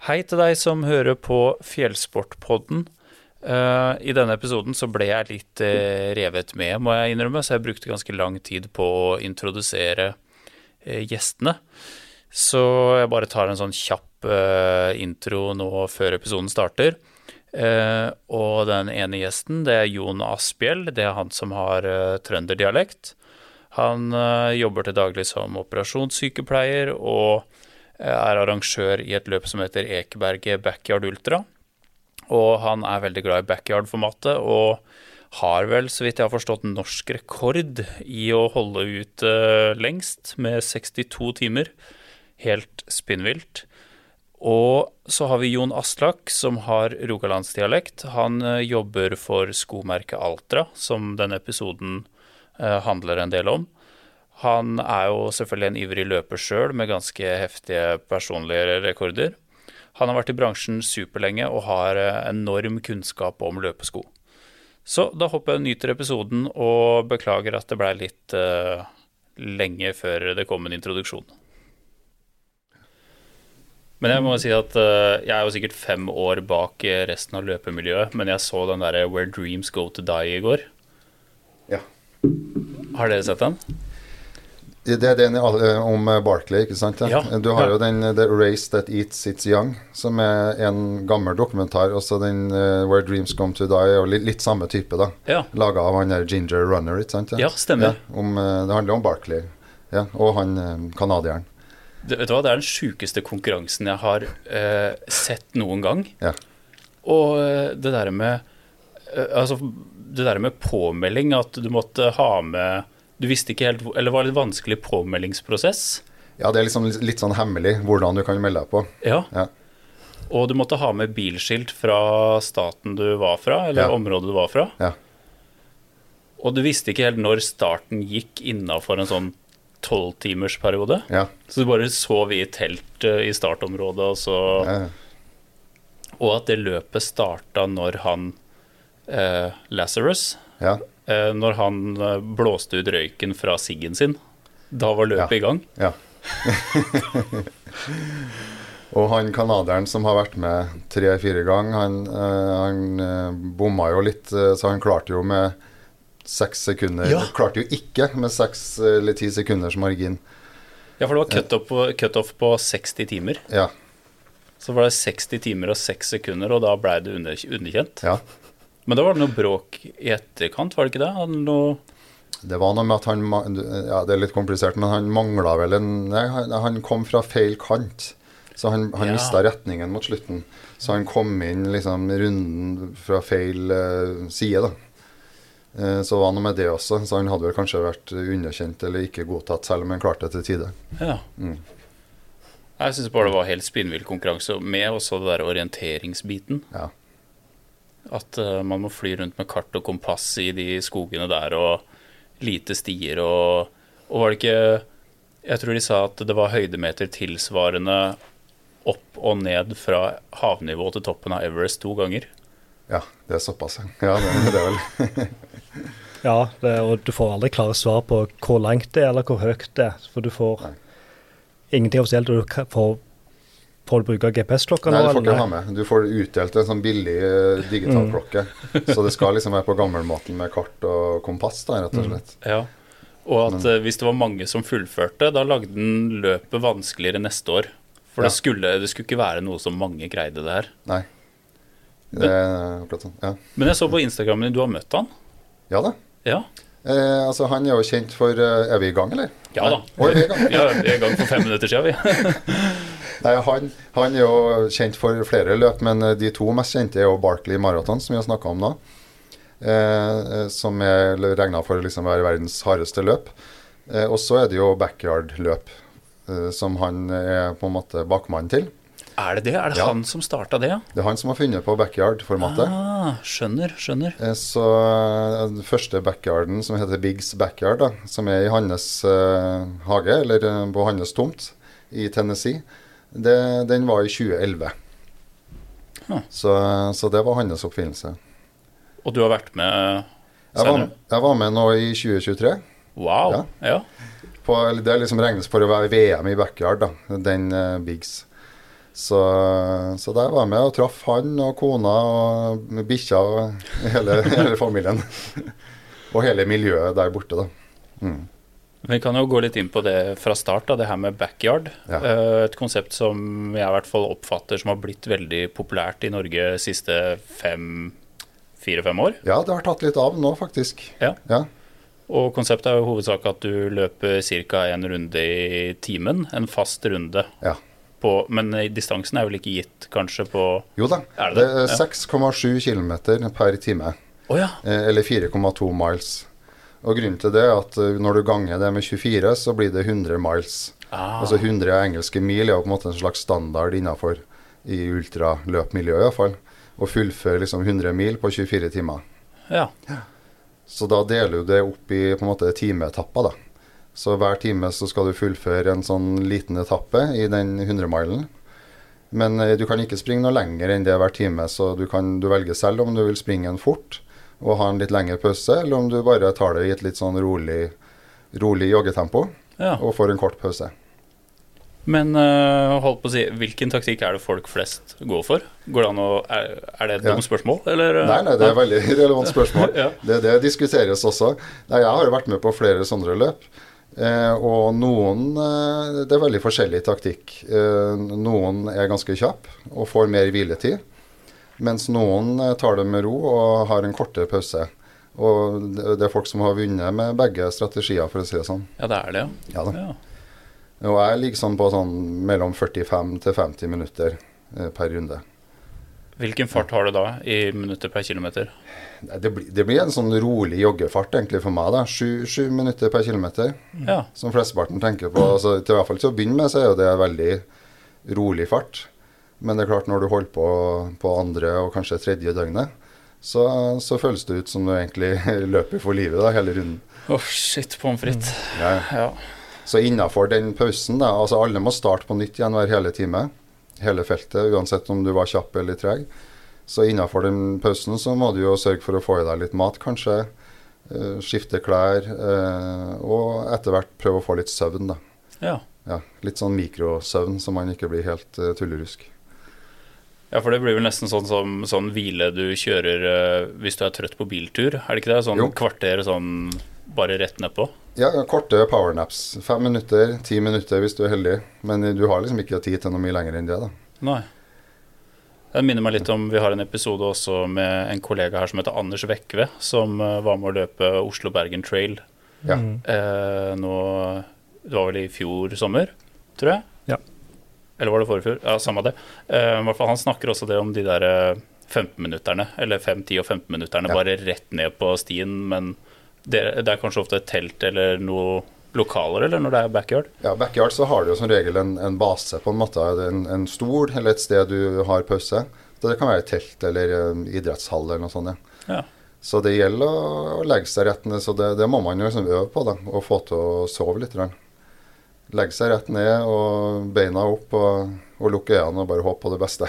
Hei til deg som hører på Fjellsportpodden. I denne episoden så ble jeg litt revet med, må jeg innrømme, så jeg brukte ganske lang tid på å introdusere gjestene. Så jeg bare tar en sånn kjapp intro nå før episoden starter. Og den ene gjesten, det er Jon Asbjell, det er han som har trønderdialekt. Han jobber til daglig som operasjonssykepleier og er arrangør i et løp som heter Ekeberget Backyard Ultra. Og han er veldig glad i backyard-formatet, og har vel, så vidt jeg har forstått, norsk rekord i å holde ut lengst med 62 timer. Helt spinnvilt. Og så har vi Jon Aslak, som har rogalandsdialekt. Han jobber for skomerket Altra, som denne episoden handler en del om. Han er jo selvfølgelig en ivrig løper selv, med ganske heftige personlige rekorder. Han har vært i bransjen superlenge og har enorm kunnskap om løpesko. Så da håper jeg nyter episoden, og beklager at det ble litt lenge før det kom en introduksjon. Men jeg må si at jeg er jo sikkert 5 år bak resten av løpemiljøet, men jeg så den der Where Dreams Go to Die i går. Ja. Har dere sett den? Det er den om Barkley, ikke sant? Ja. Du har jo den The Race That Eats Its Young, som er en gammel dokumentar, også den Where Dreams Come to Die, og litt samme type da. Ja. Laget av han der Ginger Runner, ikke sant? Ja, stemmer. Ja, det handler om Barkley, ja, og han kanadieren. Vet du hva, det er den sykeste konkurransen jeg har sett noen gang. Ja. Og det der med påmelding, at du måtte ha med, du visste ikke helt, eller var det litt vanskelig påmeldingsprosess? Ja, det er liksom litt sånn hemmelig hvordan du kan melde deg på. Ja. Ja. Og du måtte ha med bilskilt fra staten du var fra, eller området du var fra. Ja. Og du visste ikke helt når starten gikk innenfor en sånn 12-timers periode. Ja. Så du bare sov i telt i startområdet, og så... Og at det løpet startet når han, Lazarus, når han blåste ut røyken fra siggen sin. Da var løpet i gang. Ja. Og han kanadieren som har vært med 3-4 ganger, han bomma jo litt, så han klarte jo med 6 sekunder. Ja. Klarte jo ikke med 6 eller 10 sekunders margin. Ja, for det var cut-off på 60 timer. Ja. Så var det 60 timer og 6 sekunder, og da ble det underkjent. Ja. Men da var det noe bråk i etterkant, var det ikke det? Det var noe med at han, ja, det er litt komplisert, men han manglet vel han kom fra feil kant, så han mistet retningen mot slutten, så han kom inn liksom runden fra feil side da. Så var det noe med det også, så han hadde vel kanskje vært underkjent eller ikke godtatt, selv om han klarte det til tide. Ja. Jeg synes bare det var helt spinnvill konkurranse, med også det der orienteringsbiten. Ja. At man må fly rundt med kart og kompass i de skogene der, og lite stier, og var det ikke, jeg tror de sa at det var høydemeter tilsvarende opp og ned fra havnivå til toppen av Everest 2 ganger. Ja, det er såpass. Ja, det er vel. Ja, og du får aldri klare svar på hvor langt det er, eller hvor høyt det er, for du får ingenting offisielt, og du får du bruke GPS-klokka nå? Nei, du får ikke ha med. Du får utdelt en sånn billig digital klokke, så det skal liksom være på gammelmåten med kart og kompass da, rett og slett. Ja, og at hvis det var mange som fullførte, da lagde den løpet vanskeligere neste år, for det skulle ikke være noe som mange greide det her. Nei. Det er akkurat sånn, ja. Men jeg så på Instagramen din, du har møtt han? Ja da. Ja. Altså han er jo kjent for, er vi i gang eller? Ja da. Er vi i gang? Ja, vi er i gang for 5 minutter siden vi. Nei, han er jo kjent for flere løp, men de 2 mest kjente er jo Barkley Marathon, som vi har snakket om nå. Som er regnet for liksom å være verdens hardeste løp. Og så er det jo backyard løp, som han er på en måte bakmann til. Er det det? Er det han som startet det? Ja? Det er han som har funnet på backyard-formatet. Skjønner. Så den første backyarden, som heter Biggs Backyard, da, som er i hans hage, eller på hans tomt i Tennessee, den var i 2011. Så det var hans oppfinnelse. Og du har vært med senere? Jeg var med nå i 2023. Wow, ja. Det liksom regnes for å være VM i backyard, da, den Biggs. Så der var jeg med og traff han og kona og bikkja og hele familien. Og hele miljøet der borte da. Vi kan jo gå litt inn på det fra start, da, det her med backyard. Ja. Et konsept som jeg i hvert fall oppfatter som har blitt veldig populært i Norge de siste 4-5 år. Ja, det har tatt litt av nå faktisk. Ja. Ja. Og konseptet er jo hovedsak at du løper ca. en runde i timen, en fast runde. Ja. Men distansen er vel ikke gitt kanskje på... Jo da, Er det det? er 6,7 kilometer per time, Åja, eller 4,2 miles. Og grunnen til det er at når du ganger det med 24, så blir det 100 miles. Altså 100 engelske mil er jo på en måte en slags standard innenfor i ultraløpmiljøet i hvert fall. Å fullføre liksom 100 mil på 24 timer. ja. Så da deler du det opp i på en måte timeetapper da. Så hver time så skal du fullføre en sånn liten etappe i den 100-milen. Men du kan ikke springe noe lenger enn det hver time, så du velger selv om du vil springe en fort og ha en litt lengre pause, eller om du bare tar det i et litt sånn rolig joggetempo og får en kort pause. Men hold på å si, hvilken taktikk er det folk flest går for? Går det an å, er det et dumt spørsmål? Eller? Nei, det er et veldig relevant spørsmål. Ja. Det diskuteres også. Nei, jeg har jo vært med på flere sånne løp, og det er veldig forskjellig taktikk. Noen er ganske kjapp og får mer hviletid, mens noen tar det med ro og har en kortere pause. Og det er folk som har vunnet med begge strategier, for å si det sånn. Ja, det er det, ja. Ja da. Ja. Og jeg ligger sånn på sånn mellom 45 til 50 minutter per runde. Hvilken fart har du da i minutter per kilometer? Det blir en sånn rolig joggefart egentlig for meg da. 7 minutter per kilometer, som flesteparten tenker på. Altså, til hvert fall til å begynne med så er jo det veldig rolig fart. Men det er klart når du holder på andre og kanskje tredje døgnet, så føles det ut som du egentlig løper for livet da, hele runden. Shit, pommes frites. Ja. Så innenfor den pausen da, altså alle må starte på nytt igjen hver hele time, hele feltet, uansett om du var kjapp eller treg. Så innenfor den pausen så må du jo sørge for å få i deg litt mat kanskje, skifte klær, og etter hvert prøve å få litt søvn da. Ja, litt sånn mikrosøvn, så man ikke blir helt tullerusk. Ja, for det blir vel nesten sånn hvile du kjører hvis du er trøtt på biltur, er det ikke det? Sånn kvarter sånn bare rett ned på? Ja, korte powernaps. 5 minutter, 10 minutter hvis du er heldig. Men du har liksom ikke tid til noe mye lenger enn det da. Nei. Det minner meg litt om, vi har en episode også med en kollega her som heter Anders Vekve, som var med å løpe Oslo-Bergen Trail. Ja. Nå, det var vel i fjor sommer, tror jeg? Ja. Eller var det forrige fjor? Ja, samme det. I hvert fall han snakker også det om de der 15-minutterne, eller 5, 10 og 15-minutterne, bare rett ned på stien, men det er kanskje ofte et telt eller noe lokaler, eller når det er backyard? Ja, backyard så har du jo som regel en base på en måte, en stol eller et sted du har pause. Så det kan være et telt eller en idrettshall eller noe sånt, ja. Så det gjelder å legge seg rett ned, så det må man jo liksom øve på da, og få til å sove litt. Legge seg rett ned og beina opp og lukke øynene og bare håpe på det beste.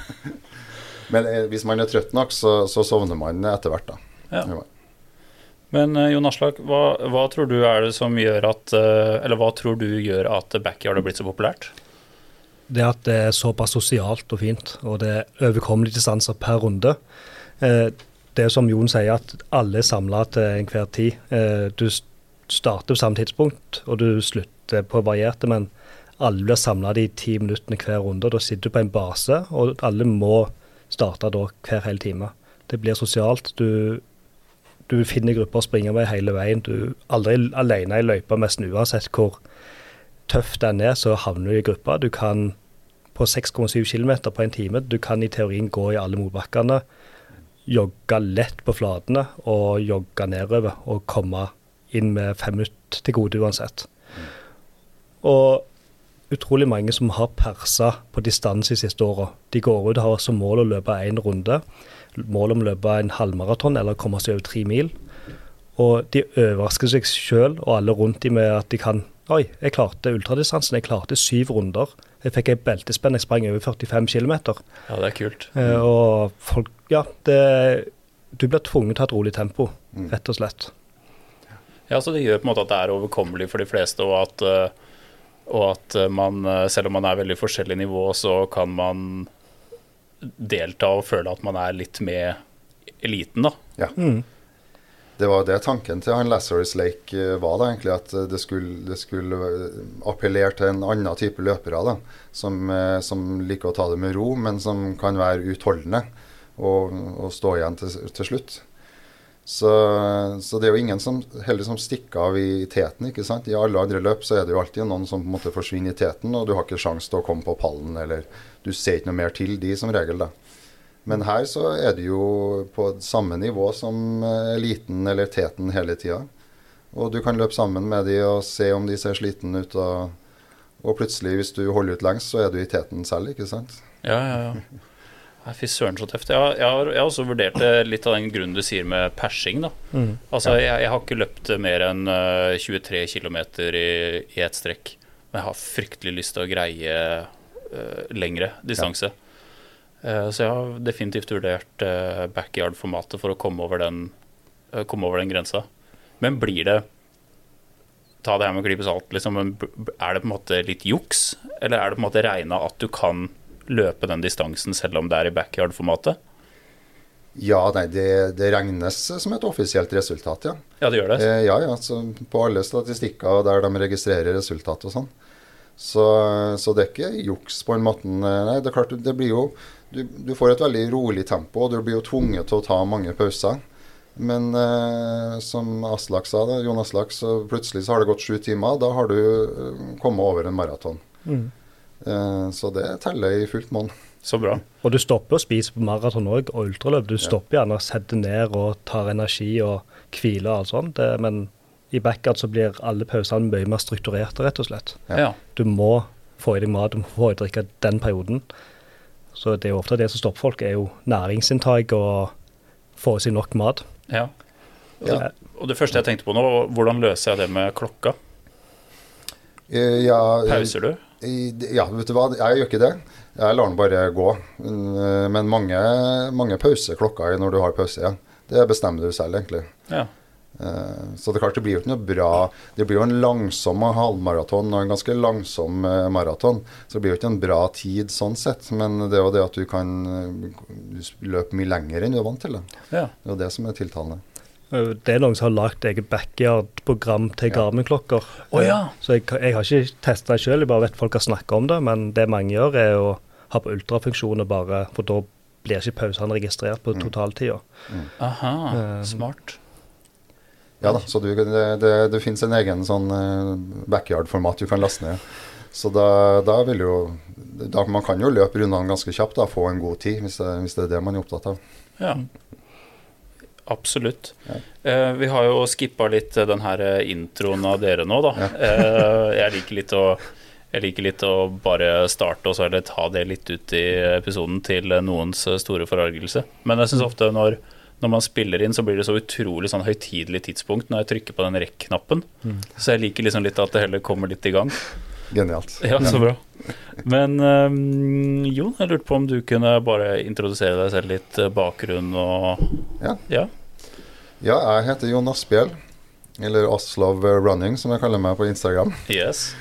Men hvis man er trøtt nok, så sovner man etter hvert da. Ja. Men Jon Aslak, hva tror du er det som gjør at, eller hva tror du gjør at backyard har blitt så populært? Det at det er såpass sosialt og fint, og det er overkommelige distanser per runde. Det er som Jon sier, at alle er samlet til enhver tid. Du starter på samme tidspunkt, og du slutter på varierte, men alle blir samlet i 10 minuttene hver runde. Da sitter du på en base, og alle må starte da hver hele time. Det blir sosialt, du finner grupper å springe med hele veien. Du er aldri alene i løypa, nesten uansett hvor tøff den er, så havner du i gruppa. Du kan på 6,7 kilometer på en time, du kan i teorien gå i alle motbakkene, jogge lett på flatene og jogge nedover og komme inn med 5 minutter til gode uansett. Og utrolig mange som har perset på distanse de siste årene. De går ut og har som mål å løpe en runde, mål om å løpe en halvmaraton eller komme seg over 3 mil. Og de overrasker seg selv og alle rundt dem med at de kan, jeg klarte ultradistansen, jeg klarte 7 runder. Jeg fikk en beltespenn, jeg sprang over 45 kilometer. Ja, det er kult. Og folk, du blir tvunget til å ha et rolig tempo, rett og slett. Ja, så det gjør på en måte at det er overkommelig for de fleste, og og at man, selv om man er veldig forskjellig nivå, så kan man delta og føle at man er litt med eliten da. Ja. Det var det tanken til han Lazarus Lake var da, egentlig, at det skulle appellere til en annen type løpere da, som liker å ta det med ro, men som kan være utholdende og stå igjen til slutt. Så det er jo ingen som heller som stikker av i teten, ikke sant? I alle andre løp så er det jo alltid noen som på en måte forsvinner i teten, og du har ikke sjans til å komme på pallen, eller du ser ikke noe mer til de som regel da. Men her så er det jo på samme nivå som eliten eller teten hele tiden. Og du kan løpe sammen med de og se om de ser sliten ut, og plutselig hvis du holder ut lengst, så er du i teten selv, ikke sant? Ja. Nei, fy søren så tøft. Jeg har også vurdert litt av den grunnen du sier med persing da. Altså, jeg har ikke løpt mer enn 23 kilometer i et strekk, men jeg har fryktelig lyst til å greie lengre distanse. Så jeg har definitivt vurdert backyard-formatet for å komme over den grensa. Men blir det, ta det her med klype salt, liksom, er det på en måte litt juks, eller er det på en måte regnet at du kan løpe den distansen selv om det er i backyard-formatet? Ja, nei, det regnes som et offisielt resultat, ja. Ja, det gjør det? Ja, så på alle statistikker der de registrerer resultat og sånn. Så det er ikke juks på en måte. Nei, det er klart, det blir jo, du får et veldig rolig tempo, og du blir jo tvunget til å ta mange pauser. Men som Aslak sa da, Jon Aslak, så plutselig så har det gått 7 timer, da har du kommet over en maraton. Så det teller i fullt mål. Så bra. Og du stopper å spise på maraton også, og ultraløp. Du stopper gjerne å sette ned og tar energi og hvile og alt sånt. Men i backyard så blir alle pausene mye mer strukturerte, rett og slett. Ja. Du må få i deg mat, du må få i deg drikke den perioden. Så det er jo ofte det som stopper folk, er jo næringsinntak og få i seg nok mat. Ja. Og det første jeg tenkte på nå, hvordan løser jeg det med klokka? Pauser du? Ja, vet du hva, jeg gjør ikke det. Jeg lar den bare gå. Men mange pauser klokka når du har pause, ja. Det bestemmer du selv, egentlig. Ja. Så det er klart, det blir jo ikke noe bra. Det blir jo en langsom halvmaraton og en ganske langsom maraton. Så det blir jo ikke en bra tid sånn sett. Men det er jo det at du kan løpe mye lenger enn du er vant til det. Ja. Det er jo det som er tiltalende. Det er noen som har lagt eget backyard-program til Garmin-klokker. Så jeg har ikke testet det selv, jeg bare vet folk har snakket om det, men det mange gjør er å ha på ultrafunksjoner bare, for da blir ikke pausene registrert på totaltiden. Aha, smart. Ja da, så det finnes en egen sånn backyard-format du kan laste ned. Så da vil jo, man kan jo løpe rundene ganske kjapt da, få en god tid, hvis det er det man er opptatt av. Ja. Absolutt. Vi har jo skippet litt den her introen av dere nå da. Jeg liker litt å bare starte og så eller ta det litt ut i episoden til noens store forargelse. Men jeg synes ofte når man spiller inn så blir det så utrolig sånn høytidelig tidspunkt når jeg trykker på den rekk-knappen. Så jeg liker liksom litt at det heller kommer litt i gang. Genialt. Ja, så bra. Men Jon, jeg lurte på om du kunne bare introdusere deg selv litt, bakgrunn og... Ja, jeg heter Jon Asbjell, eller Aslov Running, som jeg kaller meg på Instagram. Yes.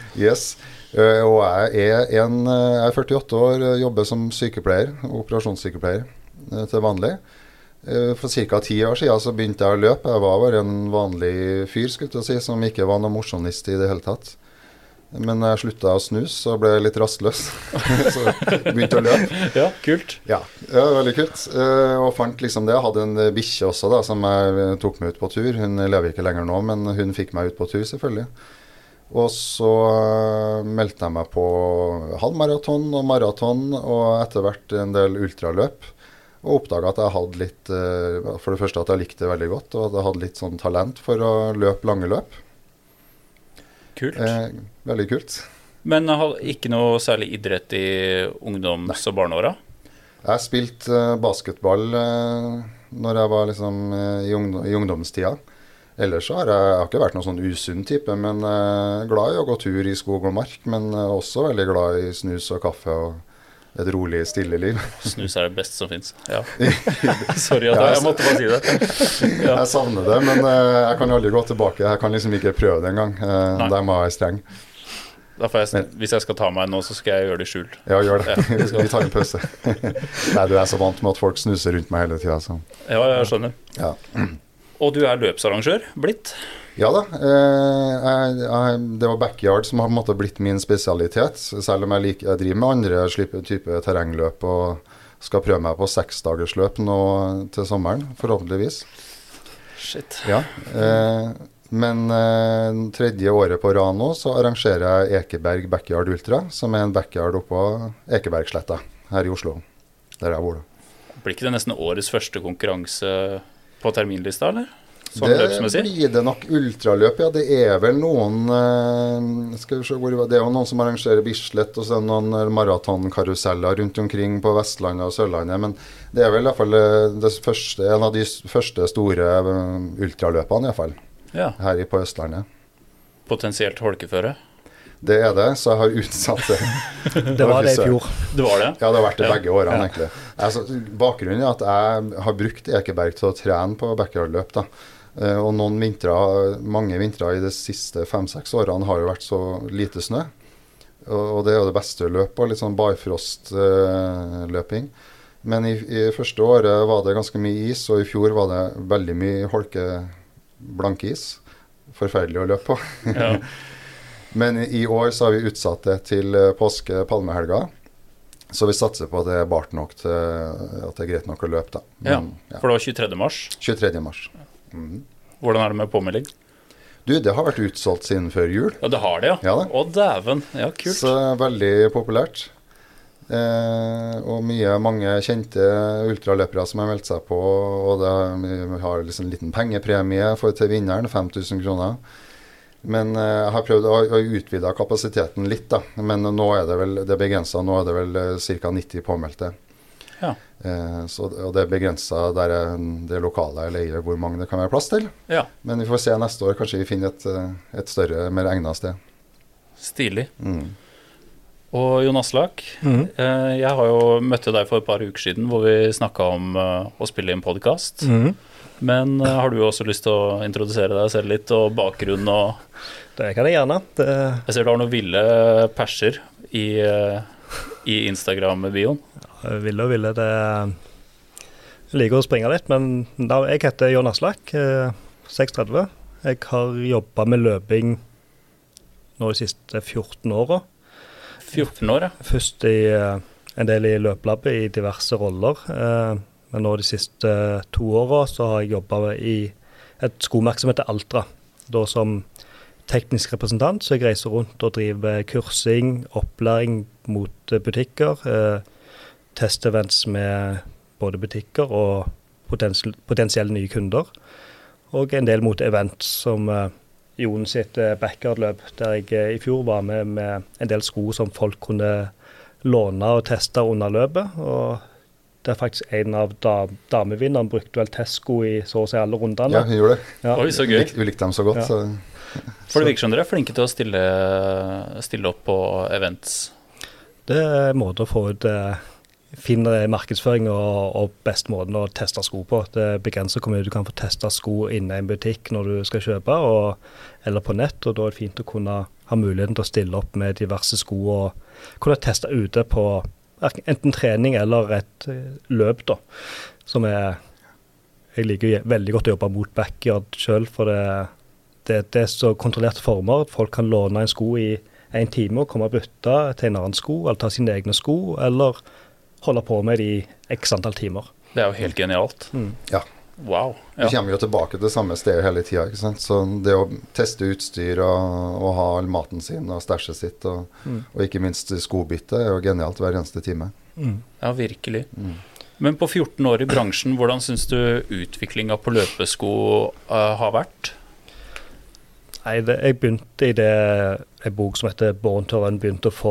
Og jeg er 48 år, jobber som sykepleier, operasjonssykepleier til vanlig. For ca. 10 år siden så begynte jeg å løpe. Jeg var bare en vanlig fyr, skulle jeg si, som ikke var noen mosjonist i det hele tatt. Men jeg sluttet å snus og ble litt rastløs, så begynte å løpe. Ja, kult. Ja, veldig kult. Og fant liksom det. Jeg hadde en bikkje også da, som jeg tok meg ut på tur. Hun lever ikke lenger nå, men hun fikk meg ut på tur selvfølgelig. Og så meldte jeg meg på halvmaraton og maraton, og etter hvert en del ultraløp. Og oppdaget at jeg hadde litt, for det første at jeg likte det veldig godt, og at jeg hadde litt sånn talent for å løpe lange løp. Kult. Veldig kult. Men ikke noe særlig idrett i ungdoms- og barneåra? Jeg spilte basketball når jeg var liksom i ungdomstida. Ellers så har jeg ikke vært noen sånn usunn type, men glad i å gå tur i skog og mark, men også veldig glad i snus og kaffe og et rolig, stille liv. Snus er det beste som finnes. Ja. Sorry at jeg måtte bare si det. Ja. Jeg savner det, men jeg kan aldri gå tilbake. Jeg kan liksom ikke prøve det en gang. Der må jeg være streng. Da får jeg, hvis jeg skal ta meg nå, så skal jeg gjøre det i skjul. Ja, gjør det. Vi tar en pause. Nei, du så vant med at folk snuser rundt meg hele tiden. Så. Ja, jeg skjønner. Ja. Og du løpsarrangør, blitt? Ja da. Det var backyard som har på en måte blitt min spesialitet. Selv om jeg driver med andre typer terrengløp og skal prøve meg på 6-dagersløp nå til sommeren, forhåpentligvis. Shit. Ja. Men tredje året på rad nå så arrangerer jeg Ekeberg Backyard Ultra, som en backyard oppå Ekebergsletta her i Oslo, der jeg bor. Blir ikke det nesten årets første konkurranse på terminlista, eller? Sånn det blir det nok ultraløp, ja. Det vel noen skal vi se hvor det jo noen som arrangerer Bislett og så noen maratonkaruseller rundt omkring på Vestlandet og Sørlandet, men det vel i hvert fall en av de første store ultraløpene i hvert fall, ja. Her på Østlandet. Potensielt holkeføre? Det det, så jeg har utsatt det. Det var det i fjor. Det var det? Ja, det har vært det begge årene, egentlig. Altså, bakgrunnen at jeg har brukt Ekeberg til å trene på backyardløp, da. Og mange vintre i de siste 5-6 årene har jo vært så lite snø. Og det jo det beste løpet, litt sånn barfrostløping. Men i første året var det ganske mye is, og i fjor var det veldig mye blank is. Forferdelig å løpe på. Ja. Men i år så har vi utsatt det til påske-palmehelga. Så vi satser på at det bart nok til at det greit nok å løpe, da. Men, ja, for det var 23. mars? 23. mars. Hvordan det med påmelding? Du, det har vært utsolgt siden før jul. Ja, det har det, ja. Å, dæven. Ja, kult. Så veldig populært. Og mange kjente ultraløpere som har meldt seg på, og vi har liksom en liten pengepremie til vinneren, 5000 kroner. Men jeg har prøvd å utvide kapasiteten litt, da. Men nå det begrenset, nå det vel ca. 90 påmeldte. Ja. Og det begrenset der det lokale leier hvor mange det kan være plass til. Ja. Men vi får se neste år, kanskje vi finner et større, mer egnet sted. Stilig. Og Jon Aslak, jeg har jo møtt deg for et par uker siden hvor vi snakket om å spille inn podcast. Men har du også lyst til å introdusere deg selv litt, og bakgrunn og... Det kan jeg gjerne. Jeg ser du har noen ville perser i Instagram-bioen. Ville det... Jeg liker å springe litt, men jeg heter Jon Aslak, 630. Jeg har jobbet med løping nå de siste 14 årene. 14 år, ja. Først en del i løpelabbet i diverse roller, men nå de siste 2 årene så har jeg jobbet i et skomerke som heter Altra, da som teknisk representant, så jeg reiser rundt og driver kursing, opplæring mot butikker, testevents med både butikker og potensielle nye kunder, og en del mot events som Jon sitt backyardløp, der jeg i fjor var med en del sko som folk kunne låne og teste under løpet, og det faktisk en av damevinnerne brukte vel testsko i så å si alle rundene. Ja, hun gjorde det. Ja. Oi, så gøy. Vi likte dem så godt. Ja. For det virker som dere flinke til å stille opp på events. Det en måte å få ut finne markedsføring og best måten å teste sko på. Det begrenser hvor mye du kan få teste sko inne i en butikk når du skal kjøpe, eller på nett, og da det fint å kunne ha muligheten til å stille opp med diverse sko og kunne teste ute på enten trening eller et løp, da, som jeg liker veldig godt å jobbe mot backyard selv, for det er så kontrollerte former at folk kan låne en sko i 1 time og komme og bytte til en annen sko, eller ta sine egne sko, eller holde på med de x antall timer. Det er jo helt genialt. Ja. Wow. Ja. Vi kommer jo tilbake til samme sted hele tiden, ikke sant? Så det å teste utstyr og ha all maten sin og stæsjet sitt, og ikke minst skobytte, er jo genialt hver eneste time. Ja, virkelig. Men på 14 år i bransjen, hvordan synes du utviklingen på løpesko har vært? Nei, jeg begynte i en bok som heter Born to Run, begynte å få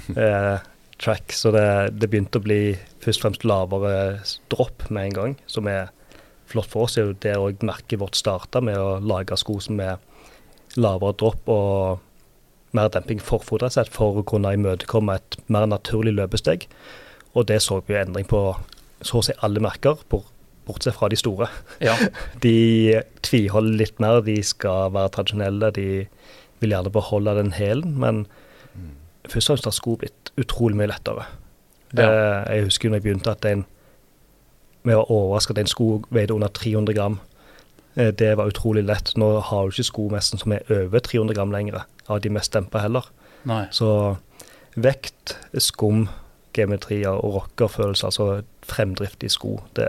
track, så det begynte å bli først og fremst lavere dropp med en gang, som flott for oss. Det er jo det merket vårt startet med å lage sko som lavere dropp og mer demping forfordret sett for å kunne imøtekomme et mer naturlig løpesteg. Og det så vi endring på så å si alle merker, bortsett fra de store. Ja. De tviholder litt mer, de skal være tradisjonelle, de vil gjerne beholde den hælen, men først og fremst har sko blitt utrolig mye lettere. Jeg husker jo når jeg begynte at vi var overrasket at en sko veide under 300 gram. Det var utrolig lett. Nå har du ikke sko nesten som over 300 gram lenger, av de mest dempet heller. Nei. Så vekt, skum, geometrier og rockerfølelse, altså fremdrift i sko, det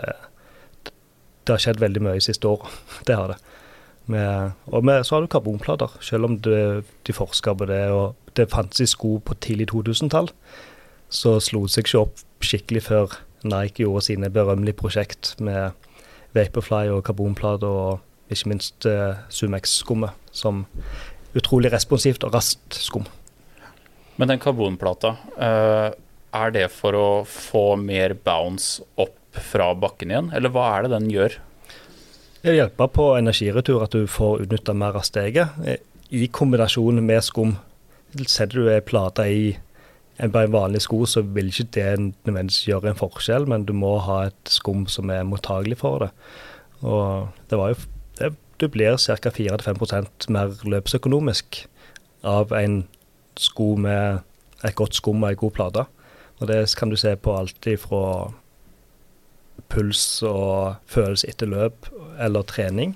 har skjedd veldig mye i siste år. Det har det. Så har du karbonplater, selv om de forsker på det, og det fantes i sko på tidlig 2000-tall, så slo det seg ikke opp skikkelig før Nike gjorde sine berømmelige prosjekt med Vaporfly og karbonplater, og ikke minst Sumex-skummet, som utrolig responsivt og raskt skum. Men den karbonplata, er det for å få mer bounce opp fra bakken igjen, eller hva er det den gjør? Det hjelper på energiretur at du får utnyttet mer av steget. I kombinasjon med skum, setter du en plate i en vanlig sko, så vil ikke det nødvendigvis gjøre en forskjell, men du må ha et skum som mottagelig for det. Og du blir ca. 4-5% mer løpsøkonomisk av en sko med et godt skum og en god plate. Og det kan du se på alt fra puls og følelse etter løp eller trening.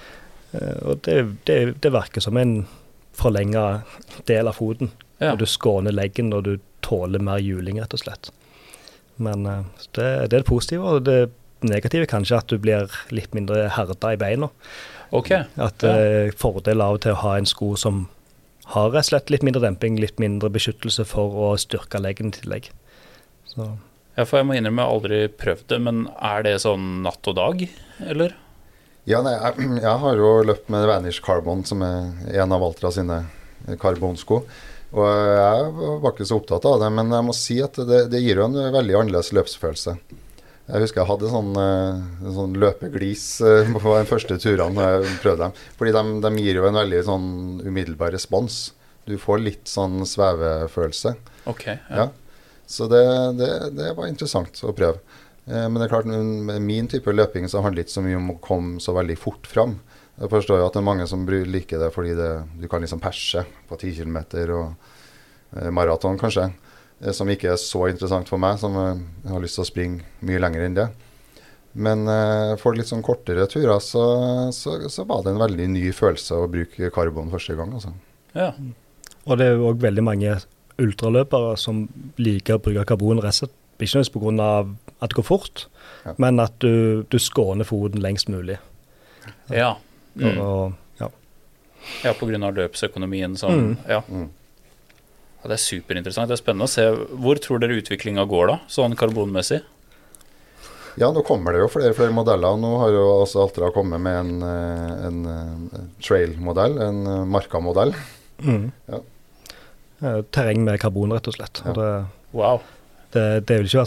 Og det virker som en forlenget del av foten. Ja. Og du skåner leggen, og du tåler mer hjuling, rett og slett. Men det er det positive, og det negative er kanskje at du blir litt mindre herda i beina. Okay. At fordel av til å ha en sko som har rett og slett litt mindre demping, litt mindre beskyttelse for å styrke leggen i tillegg. Så. Ja, for jeg må innrømme, jeg har aldri prøvd det, men er det sånn natt og dag, eller? Ja, nei, jeg har jo løpt med Vanish Carbon, som en av Valtra sine karbonsko. Og jeg var ikke så opptatt av det, men jeg må si at det gir jo en veldig annerledes løpsfølelse. Jeg husker jeg hadde sånn løpeglis på de første turene når jeg prøvde dem. Fordi de gir jo en veldig sånn umiddelbar respons. Du får litt sånn svevefølelse. Ok, ja. Så det var interessant å prøve. Men det er klart, med min type løping så handler det ikke så mye om å komme så veldig fort fram. Jeg forstår jo at det er mange som liker det fordi du kan liksom perse på 10 kilometer og maraton kanskje, som ikke er så interessant for meg, som har lyst til å springe mye lenger enn det. Men for litt sånn kortere turer så var det en veldig ny følelse å bruke karbon første gang. Altså. Ja. Og det er jo også veldig mange ultraløpere som liker å bruke karbon rett og slett, ikke nødvendigvis på grunn av at det går fort, men at du skåner foten lengst mulig. Ja. Ja, på grunn av løpsøkonomien. Ja, det er superinteressant. Det er spennende å se. Hvor tror dere utviklingen går da, sånn karbonmessig? Ja, nå kommer det jo flere modeller. Nå har jo også Altra kommet med en trail-modell, en marka-modell. Ja. Terreng med karbon, rett og slett. Ja. Wow. Det vil ikke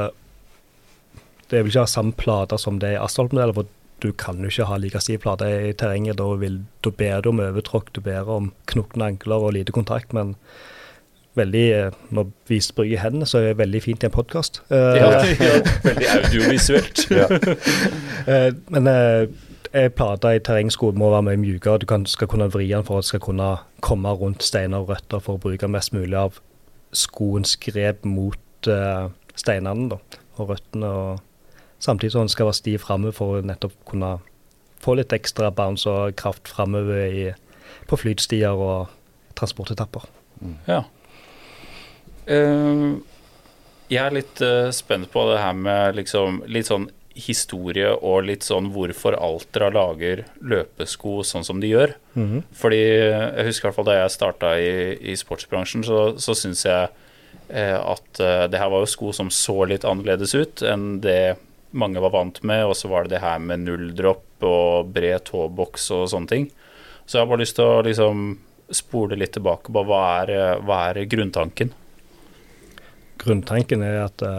være samme plater som det i asfaltmodeller, for du kan jo ikke ha like stiv plate i terrenget. Da ber du om overtråkk, du ber om knokne ankler og lite kontakt, men når vi bruker i hendene, så er det veldig fint i en podcast. Veldig audiovisuelt. Men plata i terrengsko må være mye mjukere. Du skal kunne vri den for at det skal kunne komme rundt steiner og røtter for å bruke mest mulig av skoens grep mot steinene da, og røttene, og samtidig så den skal være stiv fremme for å nettopp kunne få litt ekstra bounce og kraft fremover på flytstier og transportetapper. Ja. Jeg er litt spent på det her med liksom, litt sånn historie og litt sånn hvorfor Altra lager løpesko sånn som de gjør. Fordi jeg husker i hvert fall da jeg startet i sportsbransjen, så synes jeg at det her var jo sko som så litt annerledes ut enn det mange var vant med, og så var det her med nulldropp og bred tåboks og sånne ting. Så jeg har bare lyst til å liksom spole litt tilbake på hva er grunntanken? Grunntanken er at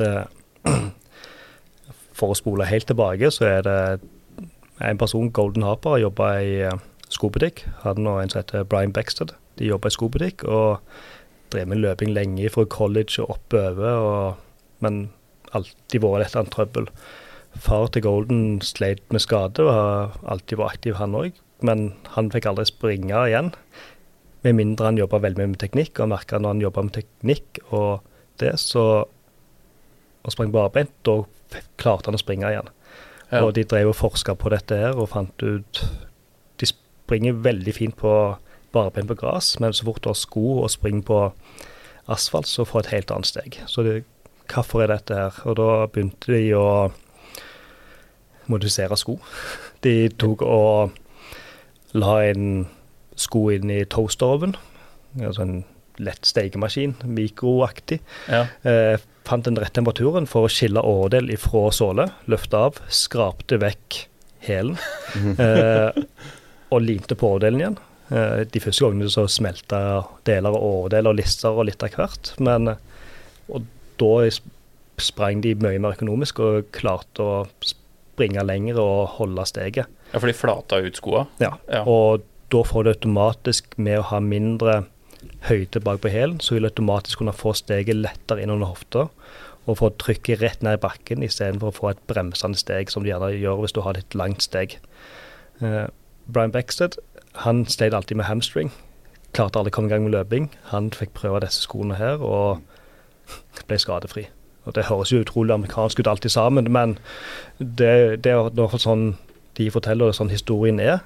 for å spole helt tilbake, så er det en person, Golden Harper, jobbet i skobutikk. Han og en som heter Brian Beckstead. De jobbet i skobutikk og drev med løping lenge fra college og oppover, men alltid vært et eller annet trøbbel. Far til Golden sleit med skade og har alltid vært aktiv han også, men han fikk aldri springe igjen. med mindre han jobbet veldig mye med teknikk, og merket når han jobbet med teknikk og det, og sprang barbeint, da klarte han å springe igjen. Ja. Og de drev og forsket på dette her, og fant ut, de springer veldig fint på barbeint på gras, men så fort du har sko og springer på asfalt, så får et helt annet steg. Så hvorfor dette her? Og da begynte de å modifisere sko. De tok og la en sko inn i toasteroven, altså en lett stegemaskin, mikroaktig. Ja. Fant den rette temperaturen for å skille åredel ifra såle, løfte av, skrapte vekk hælen, og limte på åredelen igjen. De første gangene så smeltet deler av åredel og lister og litt av hvert, men og da sprang de mye mer økonomisk og klarte å springe lenger og holde steget. Ja, for de flata ut skoa? Ja, og da får du automatisk med å ha mindre høyde bak på hælen, så vil du automatisk kunne få steget lettere inn under hofta, og få trykket rett ned i bakken, i stedet for å få et bremsende steg, som du gjerne gjør hvis du har et langt steg. Brian Beckstead, han slet alltid med hamstring, klarte aldri å komme i gang med løping. Han fikk prøve disse skoene her, og ble skadefri. Og det høres jo utrolig amerikansk ut alltid sammen, men det er i hvert fall sånn de forteller, og sånn historien er,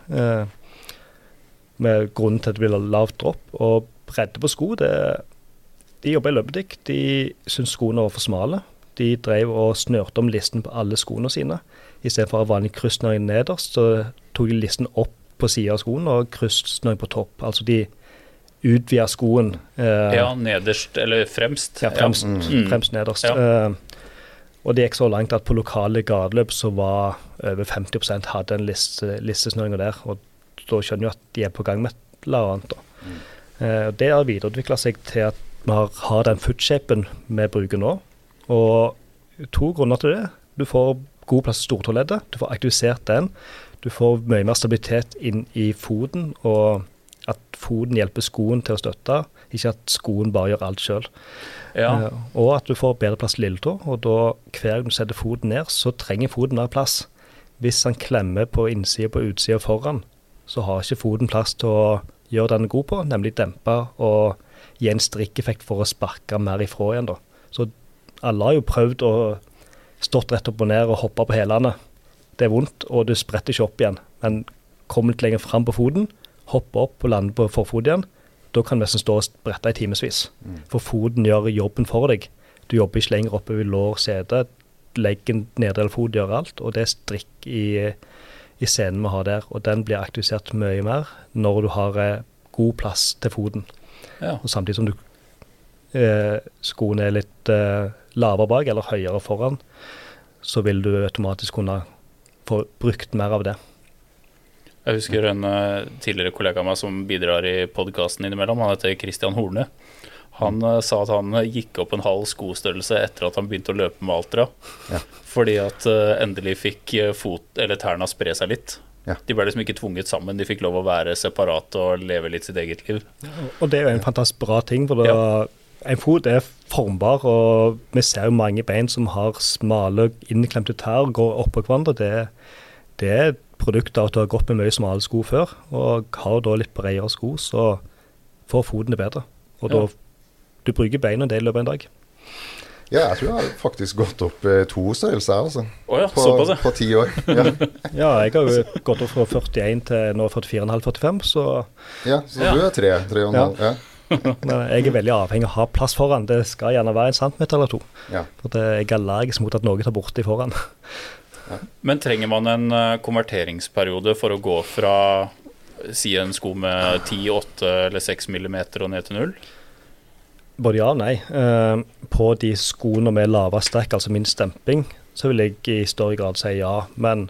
med grunnen til at det blir lavt dropp, og bredde på sko, de jobber i løpebutikk, de synes skoene var for smale, de drev og snørte om listen på alle skoene sine, i stedet for å ha vanlig kryssnøring nederst, så tok de listen opp på siden av skoen, og kryssnøring på topp, altså de utvidet skoen. Ja, nederst, eller fremst. Ja, fremst nederst. Ja. Og det gikk så langt at på lokale gadeløp så var over 50% hadde en listesnøringer der, og da skjønner jeg at de er på gang med et eller annet. Det har videreutviklet seg til at vi har den footshapen vi bruker nå, og 2 grunner til det. Du får god plass til stortåleddet, du får aktivisert den, du får mye mer stabilitet inn i foten, og at foten hjelper skoen til å støtte, ikke at skoen bare gjør alt selv. Ja. Og at du får bedre plass til lilletå, og da hver gang du setter foten ned, så trenger foten mer plass. Hvis han klemmer på innsiden og på utsiden foran, så har ikke foten plass til å gjøre den god på, nemlig dempe og gi en strikkeffekt for å sparke mer ifra igjen. Da. Så alle har jo prøvd å stått rett opp og ned og hoppe på hælene. Det er vondt, og du spretter ikke opp igjen. Men kommer litt lenger frem på foten, hoppe opp og lande på forfot igjen, da kan du nesten stå og sprette i timesvis. For foten gjør jobben for deg. Du jobber ikke lenger oppe ved lår, sete, leggen, nedre fot gjør alt, og det er strikk i scenen vi har der, og den blir aktivisert mye mer når du har god plass til foten. Ja. Og samtidig som skoene er litt lavere bak eller høyere foran, så vil du automatisk kunne få brukt mer av det. Jeg husker en tidligere kollega av meg som bidrar i podcasten innimellom, han heter Christian Horne. Han sa at han gikk opp en halv skostørrelse etter at han begynte å løpe med Altra, fordi at endelig fikk tærne spre seg litt. Ja. De ble liksom ikke tvunget sammen, de fikk lov å være separat og leve litt sitt eget liv. Og det er jo en fantastisk bra ting, for en fot er formbar, og vi ser jo mange bein som har smale, innklemte tær og går opp på hverandre. Det er produkt av at du har gått med mye smale sko før, og har da litt bredere sko, så får foten det bedre. Og da du bruker beina en del i løpet av en dag. Ja, jeg tror jeg har faktisk gått opp 2 størrelser, altså. På 10 år. Ja, jeg har jo gått opp fra 41 til nå 44,5-45, så... Ja, så du er 3,5. Ja. Men jeg er veldig avhengig av å ha plass foran. Det skal gjerne være 1 centimeter eller 2. Ja. For jeg er allergisk mot at noe tar bort i foran. Men trenger man en konverteringsperiode for å gå fra si en sko med 10, 8 eller 6 millimeter og ned til 0? Både ja og nei. På de skoene med lavere strekk, altså minst demping, så vil jeg i større grad si ja. Men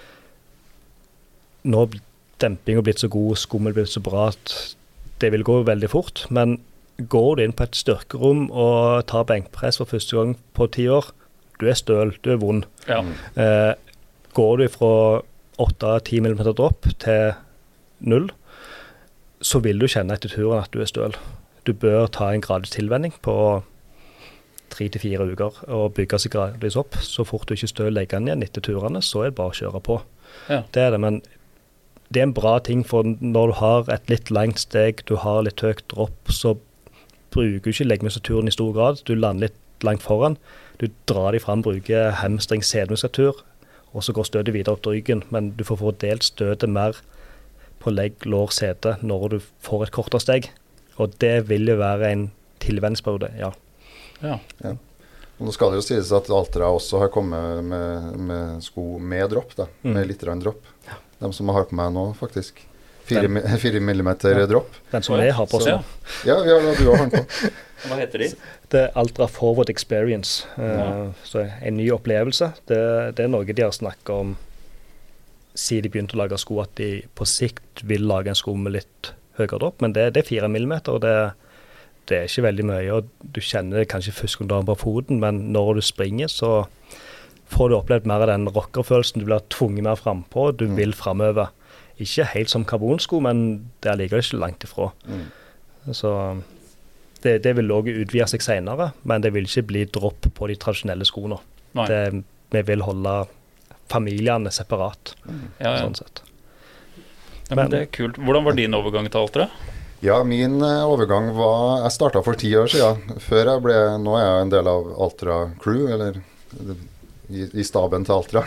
nå har dempingen blitt så god, skoene har blitt så bra at det vil gå veldig fort. Men går du inn på et styrkerom og tar benkpress for første gang på 10 år, du er støl, du er vond. Ja. Går du fra 8-10 mm dropp til 0, så vil du kjenne etter turen at du er støl. Du bør ta en gradvis tilvenning på 3-4 uker og bygge seg gradvis opp. Så fort du ikke støl legger den igjen etter turene, så er det bare å kjøre på. Ja. Det er det, men det er en bra ting, for når du har et litt langt steg, du har litt høyt dropp, så bruker du ikke leggmuskulaturen i stor grad. Du lander litt langt foran. Du drar de fram, bruker hamstring, sedemuskulatur, og så går støtet videre opp til ryggen. Men du får fordelt støtet mer på legg, lår, sete når du får et kortere steg. Og det vil jo være en tilvenningsperiode, ja. Ja. Og nå skal det jo sies at Altra også har kommet med sko med dropp, da. Med litt dropp. Ja. De som har på meg nå, faktisk. 4 millimeter dropp. Den som jeg har på også. Ja, du har den på. Hva heter de? Det er Altra Forward Experience. Så en ny opplevelse. Det er noe de har snakket om siden de begynte å lage sko, at de på sikt vil lage en sko med litt høyere dropp, men det er 4 millimeter, og det er ikke veldig mye, og du kjenner det kanskje først når du har på foten, men når du springer, så får du opplevd mer av den rockerfølelsen. Du blir tvunget mer frempå, du vil fremover. Ikke helt som karbonsko, men det er likevel ikke langt ifra. Så det vil også utvide seg senere, men det vil ikke bli dropp på de tradisjonelle skoene. Vi vil holde familiene separat, sånn sett. Ja, men det er kult. Hvordan var din overgang til Altra? Ja, min overgang var, jeg startet for 10 år siden. Nå er jeg en del av Altra Crew, eller i staben til Altra.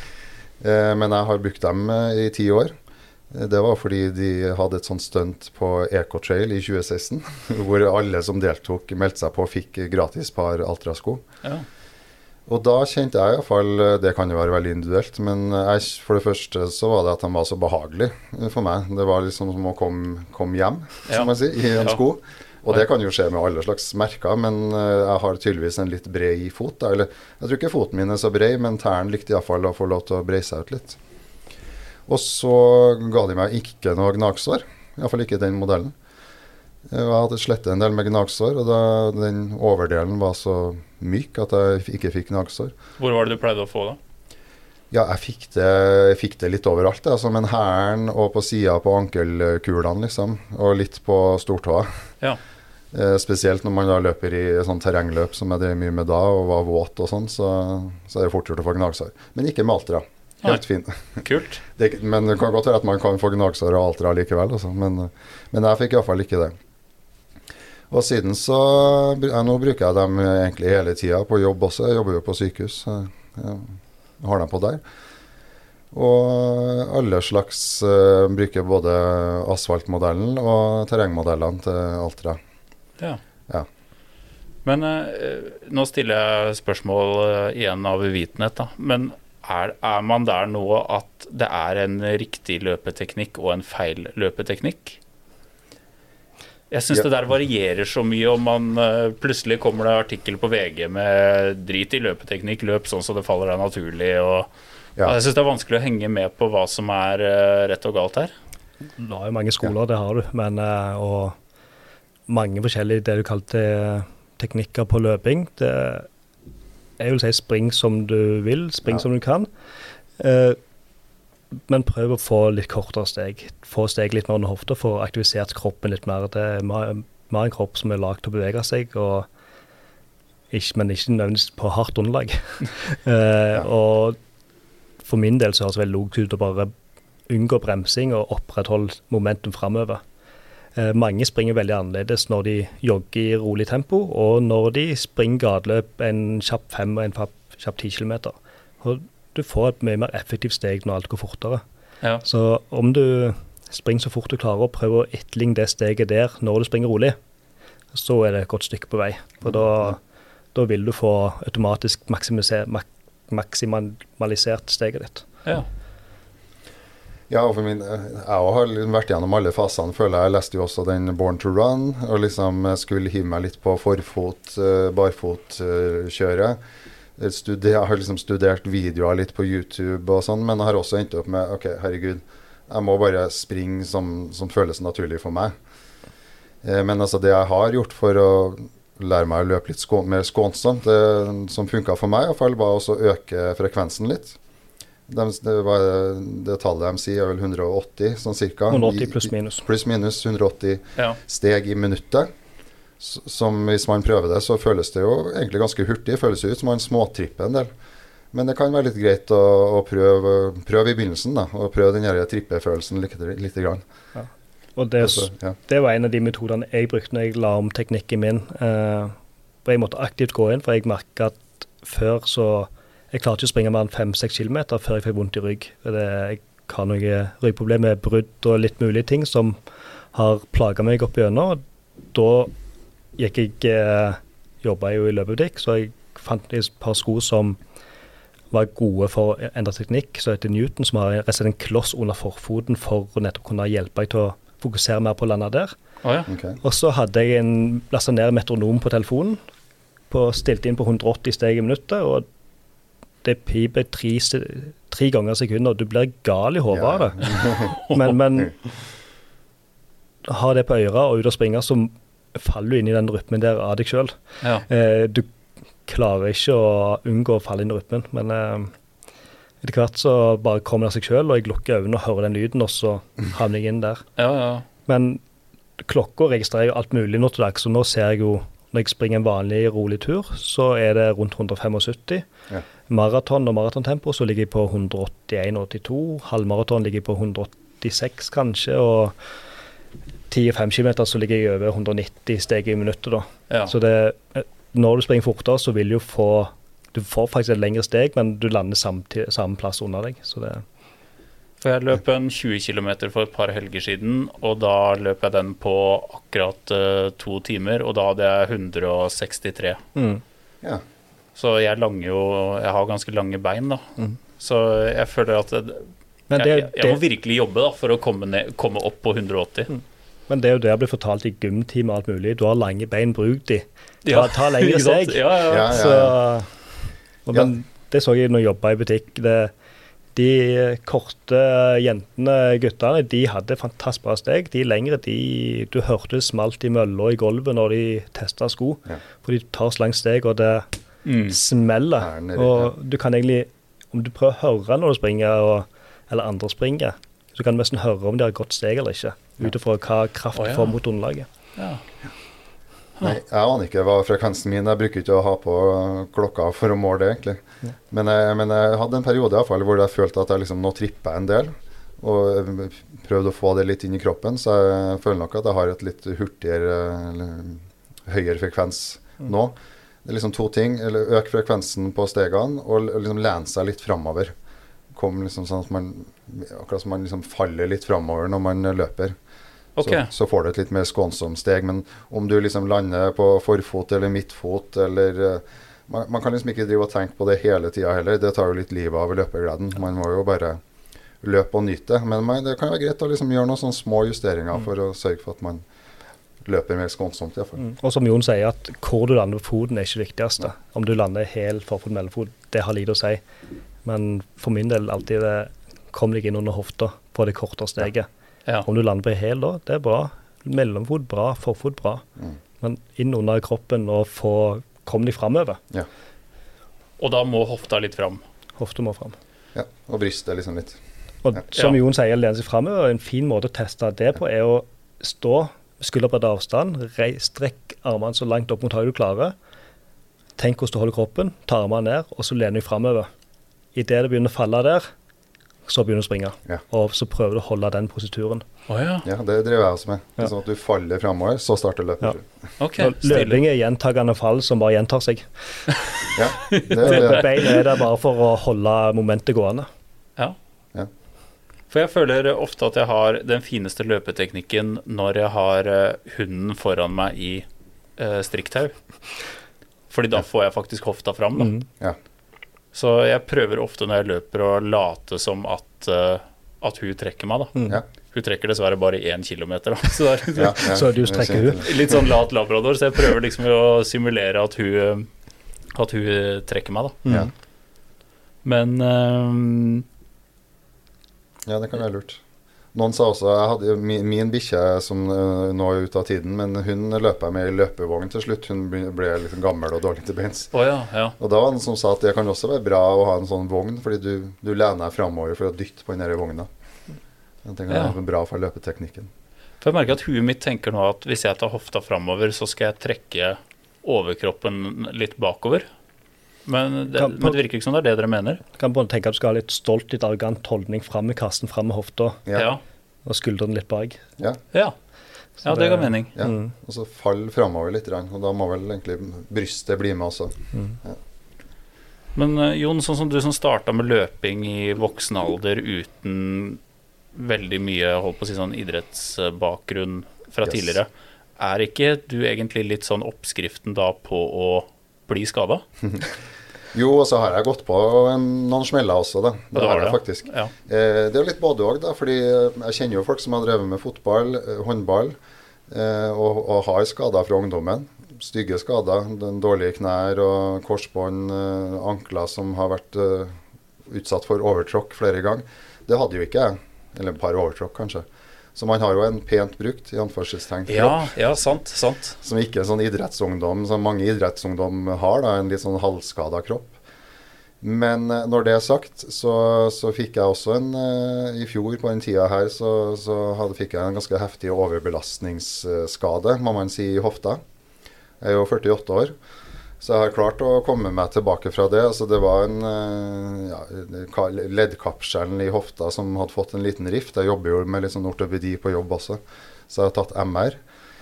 Men jeg har brukt dem i 10 år. Det var fordi de hadde et sånt stunt på Eco-Trail i 2016, hvor alle som deltok meldte seg på og fikk gratis par Altra-sko. Ja. Og da kjente jeg i hvert fall, det kan jo være veldig individuelt, men for det første så var det at de var så behagelige for meg. Det var liksom som å komme hjem, som jeg sier, i en sko. Og det kan jo skje med alle slags merker, men jeg har tydeligvis en litt bred fot. Eller, jeg tror ikke foten min er så bred, men tæren likte i hvert fall å få lov til å breie seg ut litt. Og så ga de meg ikke noe gnagsår, i hvert fall ikke den modellen. Jeg hadde slettet en del med gnagsår, og den overdelen var så myk at jeg ikke fikk gnagsår. Hvor var det du pleide å få da? Ja, jeg fikk det litt overalt, altså, men hælen og på siden på ankelkulene liksom, og litt på stortåa. Ja. Spesielt når man da løper i sånn terrengløp som jeg drev mye med da, og var våt og sånn, så er det fort gjort å få gnagsår. Men ikke med Altra. Helt fin. Kult. Men det kan godt være at man kan få gnagsår av Altra likevel, altså. Men jeg fikk i hvert fall ikke det. Og siden nå bruker jeg dem egentlig hele tiden på jobb også. Jeg jobber jo på sykehus. Jeg har dem på der. Og alle slags bruker både asfaltmodellen og terrengmodellene til Altra. Ja. Men nå stiller jeg spørsmål igjen av uvitenhet da. Men er man der nå at det er en riktig løpeteknikk og en feil løpeteknikk? Jeg synes det der varierer så mye, om man plutselig kommer det artikkel på VG med drit i løpeteknikk, løp sånn så det faller deg naturlig, og jeg synes det er vanskelig å henge med på hva som er rett og galt her. Det er jo mange skoler, det har du, men og mange forskjellige, det du kalte teknikker på løping. Jeg vil si spring som du vil, spring som du kan, men prøv å få litt kortere steg. Få steg litt mer under hofta, få aktivisert kroppen litt mer. Det er mer en kropp som er lagt til å bevege seg, men ikke nødvendigvis på hardt underlag. Og for min del så høres det veldig logisk ut å bare unngå bremsing og opprettholde momentum fremover. Mange springer veldig annerledes når de jogger i rolig tempo, og når de springer gateløp en kjapp 5 og en kjapp 10 kilometer. Og du får et mye mer effektivt steg når alt går fortere. Ja. Så om du springer så fort du klarer å prøve å etterligne det steget der når du springer rolig, så er det et godt stykke på vei. For da vil du få automatisk maksimalisert steget ditt. Ja. Ja, og jeg har vært gjennom alle fasene, føler jeg. Jeg leste jo også den Born to Run, og liksom skulle hive meg litt på barfotkjøret. Jeg har liksom studert videoer litt på YouTube og sånn, men jeg har også endt opp med, ok, herregud, jeg må bare springe som føles naturlig for meg. Men altså det jeg har gjort for å lære meg å løpe litt mer skånsomt, det som funket for meg i hvert fall, var også å øke frekvensen litt. Det tallet de sier er vel 180, sånn cirka. 180 pluss minus. Pluss minus 180 steg i minuttet. Som hvis man prøver det, så føles det jo egentlig ganske hurtig. Det føles ut som man småtripper en del. Men det kan være litt greit å prøve i begynnelsen, da, og prøve den her trippefølelsen litt grann. Ja. Og det var en av de metodene jeg brukte når jeg la om teknikken min. For jeg måtte aktivt gå inn, for jeg merket at før så jeg klarte ikke å springe mer enn 5-6 kilometer før jeg fikk vondt i rygg. Jeg har noen ryggproblemer med brudd og litt mulige ting som har plaget meg opp igjennom. Da gikk jeg, jobbet jo i løpebutikk, så jeg fant et par sko som var gode for å endre teknikk, så heter Newton, som har rett og slett en kloss under forfoten for å nettopp kunne hjelpe meg til å fokusere mer på landet der. Okay. Og så hadde jeg lastet ned metronom på telefonen, stilte inn på 180 steg i minuttet, og det piper 3 ganger i sekundet, og du blir gal i hodet av det. Men ha det på øret og ut og springe, så faller du inn i den rytmen der av deg selv. Ja. Du klarer ikke å unngå å falle inn i rytmen, men etter hvert så bare kommer det av seg selv, og jeg lukker øynene og hører den lyden, og så havner jeg inn der. Ja. Men klokka registrerer jo alt mulig nå til dag, så nå ser jeg jo, når jeg springer en vanlig rolig tur, så er det rundt 175. Ja. Maraton og maratontempo så ligger jeg på 181-82, halvmaraton ligger jeg på 186 kanskje, og 10-5 kilometer så ligger jeg over 190 steg i minuttet da. Ja. Så når du springer fortere, så vil du får faktisk et lengre steg, men du lander samme plass under deg. Så For jeg løp en 20 kilometer for et par helger siden, og da løp jeg den på akkurat 2 timer, og da hadde jeg 163. Ja. Så jeg har ganske lange bein da. Så jeg føler at jeg må virkelig jobbe da, for å komme opp på 180. Men det er jo det jeg blir fortalt i gymtimer og alt mulig. Du har lange bein, bruk de. Ta lengre steg. Ja. Men det så jeg når jeg jobbet i butikk. De korte jentene, guttene, de hadde fantastisk bra steg. De lengre, du hørte smalt i mølla i gulvet når de testet sko. Ja. For de tar så langt steg, og det smeller. Og du kan egentlig, om du prøver å høre når du springer, eller andre springer, så kan du nesten høre om de har gått steg eller ikke, utenfor hva kraft du får mot underlaget. Ja. Nei, jeg aner ikke hva frekvensen min. Jeg bruker ikke å ha på klokka for å måle det, egentlig. Ja. Men jeg hadde en periode i hvert fall hvor jeg følte at jeg liksom nå trippet en del, og prøvde å få det litt inn i kroppen, så jeg føler nok at jeg har et litt hurtigere, høyere frekvens nå. Det er liksom 2 ting, eller øk frekvensen på stegene, og liksom lene seg litt fremover. Kom liksom sånn at akkurat som man liksom faller litt fremover når man løper. Okay. Så får du et litt mer skånsomt steg, men om du liksom lander på forfot eller midtfot, eller man kan liksom ikke drive og tenke på det hele tiden heller. Det tar jo litt livet av løpegleden. Man må jo bare løpe og nyte. Men det kan være greit å liksom gjøre noen sånne små justeringer for å sørge for at man løper mer skånsomt i hvert fall. Og som Jon sier, at hvor du lander på foten er ikke det viktigste. Ja. Om du lander helt forfot mellomfot, det har lite å si. Men for min del alltid kom deg inn under hofta på det korte steget. Ja. Om du lander på hel da, det er bra. Mellomfot bra, forfot bra. Men inn under kroppen og kom deg fremover. Ja. Og da må hofta litt frem. Hofta må frem. Ja, og brystet liksom litt. Og som Jon sier, lene seg fremover, en fin måte å teste det på er å stå skulderbredt avstand, strekk armene så langt opp mot høyre du klarer. Tenk hvordan du holder kroppen, ta armene ned, og så lener du fremover. I det begynner å falle der, så begynner du å springe. Ja. Og så prøver du å holde den posituren. Ja, det driver jeg også med. Ja. Sånn at du faller fremover, så starter løpet. Ja. Okay, løping er gjentagende fall som bare gjentar seg. Ja, Bein er der bare for å holde momentet gående. Ja. For jeg føler ofte at jeg har den fineste løpeteknikken når jeg har hunden foran meg i strikktau. Fordi da får jeg faktisk hofta fram da. Ja. Så jeg prøver ofte når jeg løper å late som at hun trekker meg da. Ja. Hun trekker dessverre bare 1 kilometer da. Så, så du strekker hun? Litt sånn lat labrador, så jeg prøver liksom å simulere at hun trekker meg da. Ja. Men ja, det kan være lurt. Noen sa også, jeg hadde min bikkje som nå er ute av tiden, men hun løper med i løpevogn til slutt. Hun ble litt gammel og dårlig til beins. Ja. Og da var det noen som sa at det kan også være bra å ha en sånn vogn, fordi du lener deg fremover for å dytte på den her vogna. Jeg tenker det er bra for løpeteknikken. For jeg merker at huet mitt tenker nå at hvis jeg tar hofta fremover, så skal jeg trekke overkroppen litt bakover. Men det virker ikke som det dere mener. Kan bare tenke at du skal ha litt stolt, litt arrogant holdning frem med kassen, frem med hofta, og skulderen litt bak. Ja, det ga mening. Ja. Og så fall fremover litt, og da må vel egentlig brystet bli med også. Men Jon, sånn som du som startet med løping i voksen alder uten veldig mye, holdt på å si sånn idrettsbakgrunn fra tidligere, ikke du egentlig litt sånn oppskriften da på å bli skadet? Jo, og så har jeg gått på noen smeller også da. Det har jeg faktisk. Ja. Det jo litt både og da, fordi jeg kjenner jo folk som har drevet med fotball, håndball, og har skader fra ungdommen. Stygge skader, dårlige knær og korsbånd, ankler som har vært utsatt for overtråkk flere ganger. Det hadde jo ikke jeg, eller et par overtråkk kanskje. Så man har jo en pent brukt, i anførselstegn, kropp. Ja, sant. Som ikke en sånn idrettsungdom, som mange idrettsungdom har da, en litt sånn halvskadet kropp. Men når det sagt, så fikk jeg også i fjor på den tida her, fikk jeg en ganske heftig overbelastningsskade, må man si, i hofta. Jeg jo 48 år, så jeg har klart å komme meg tilbake fra det. Altså det var leddkapselen i hofta som hadde fått en liten rift. Jeg jobber jo med litt sånn ortopedi på jobb også, så jeg har tatt MR.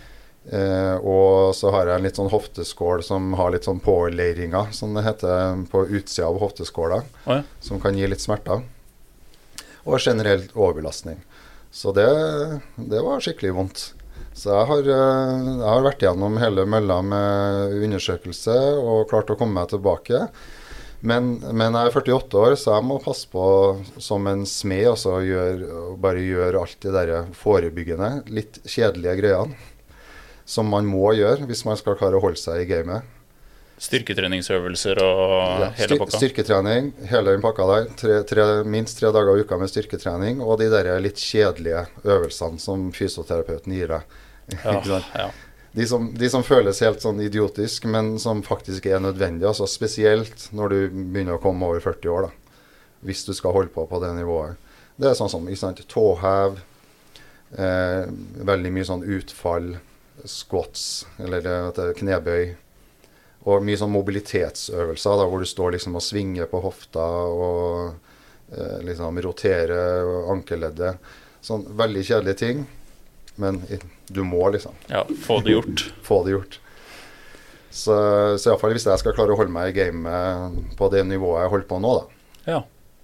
Og så har jeg en litt sånn hofteskål som har litt sånn påleiringer, som det heter, på utsida av hofteskåla, som kan gi litt smerter. Og generelt overbelastning. Så det var skikkelig vondt. Så jeg har vært gjennom hele mølla med undersøkelse og klart å komme meg tilbake. Men jeg er 48 år, så jeg må passe på som en smed også, bare gjøre alt det der forebyggende, litt kjedelige greiene, som man må gjøre hvis man skal klare å holde seg i gamet. Styrketreningsøvelser og hele pakka? Styrketrening, hele den pakka der. Minst 3 dager i uka med styrketrening, og de der litt kjedelige øvelsene som fysioterapeuten gir deg. De som føles helt sånn idiotisk, men som faktisk er nødvendig, altså spesielt når du begynner å komme over 40 år da, hvis du skal holde på det nivået. Det er sånn som tåhev, veldig mye sånn utfall, squats, eller knebøy, og mye sånn mobilitetsøvelser da, hvor du står liksom og svinger på hofta og liksom roterer ankeleddet. Sånn veldig kjedelige ting, men du må liksom. Ja, få det gjort. Få det gjort. Så i hvert fall hvis jeg skal klare å holde meg i gamet på det nivået jeg holder på nå da. Ja.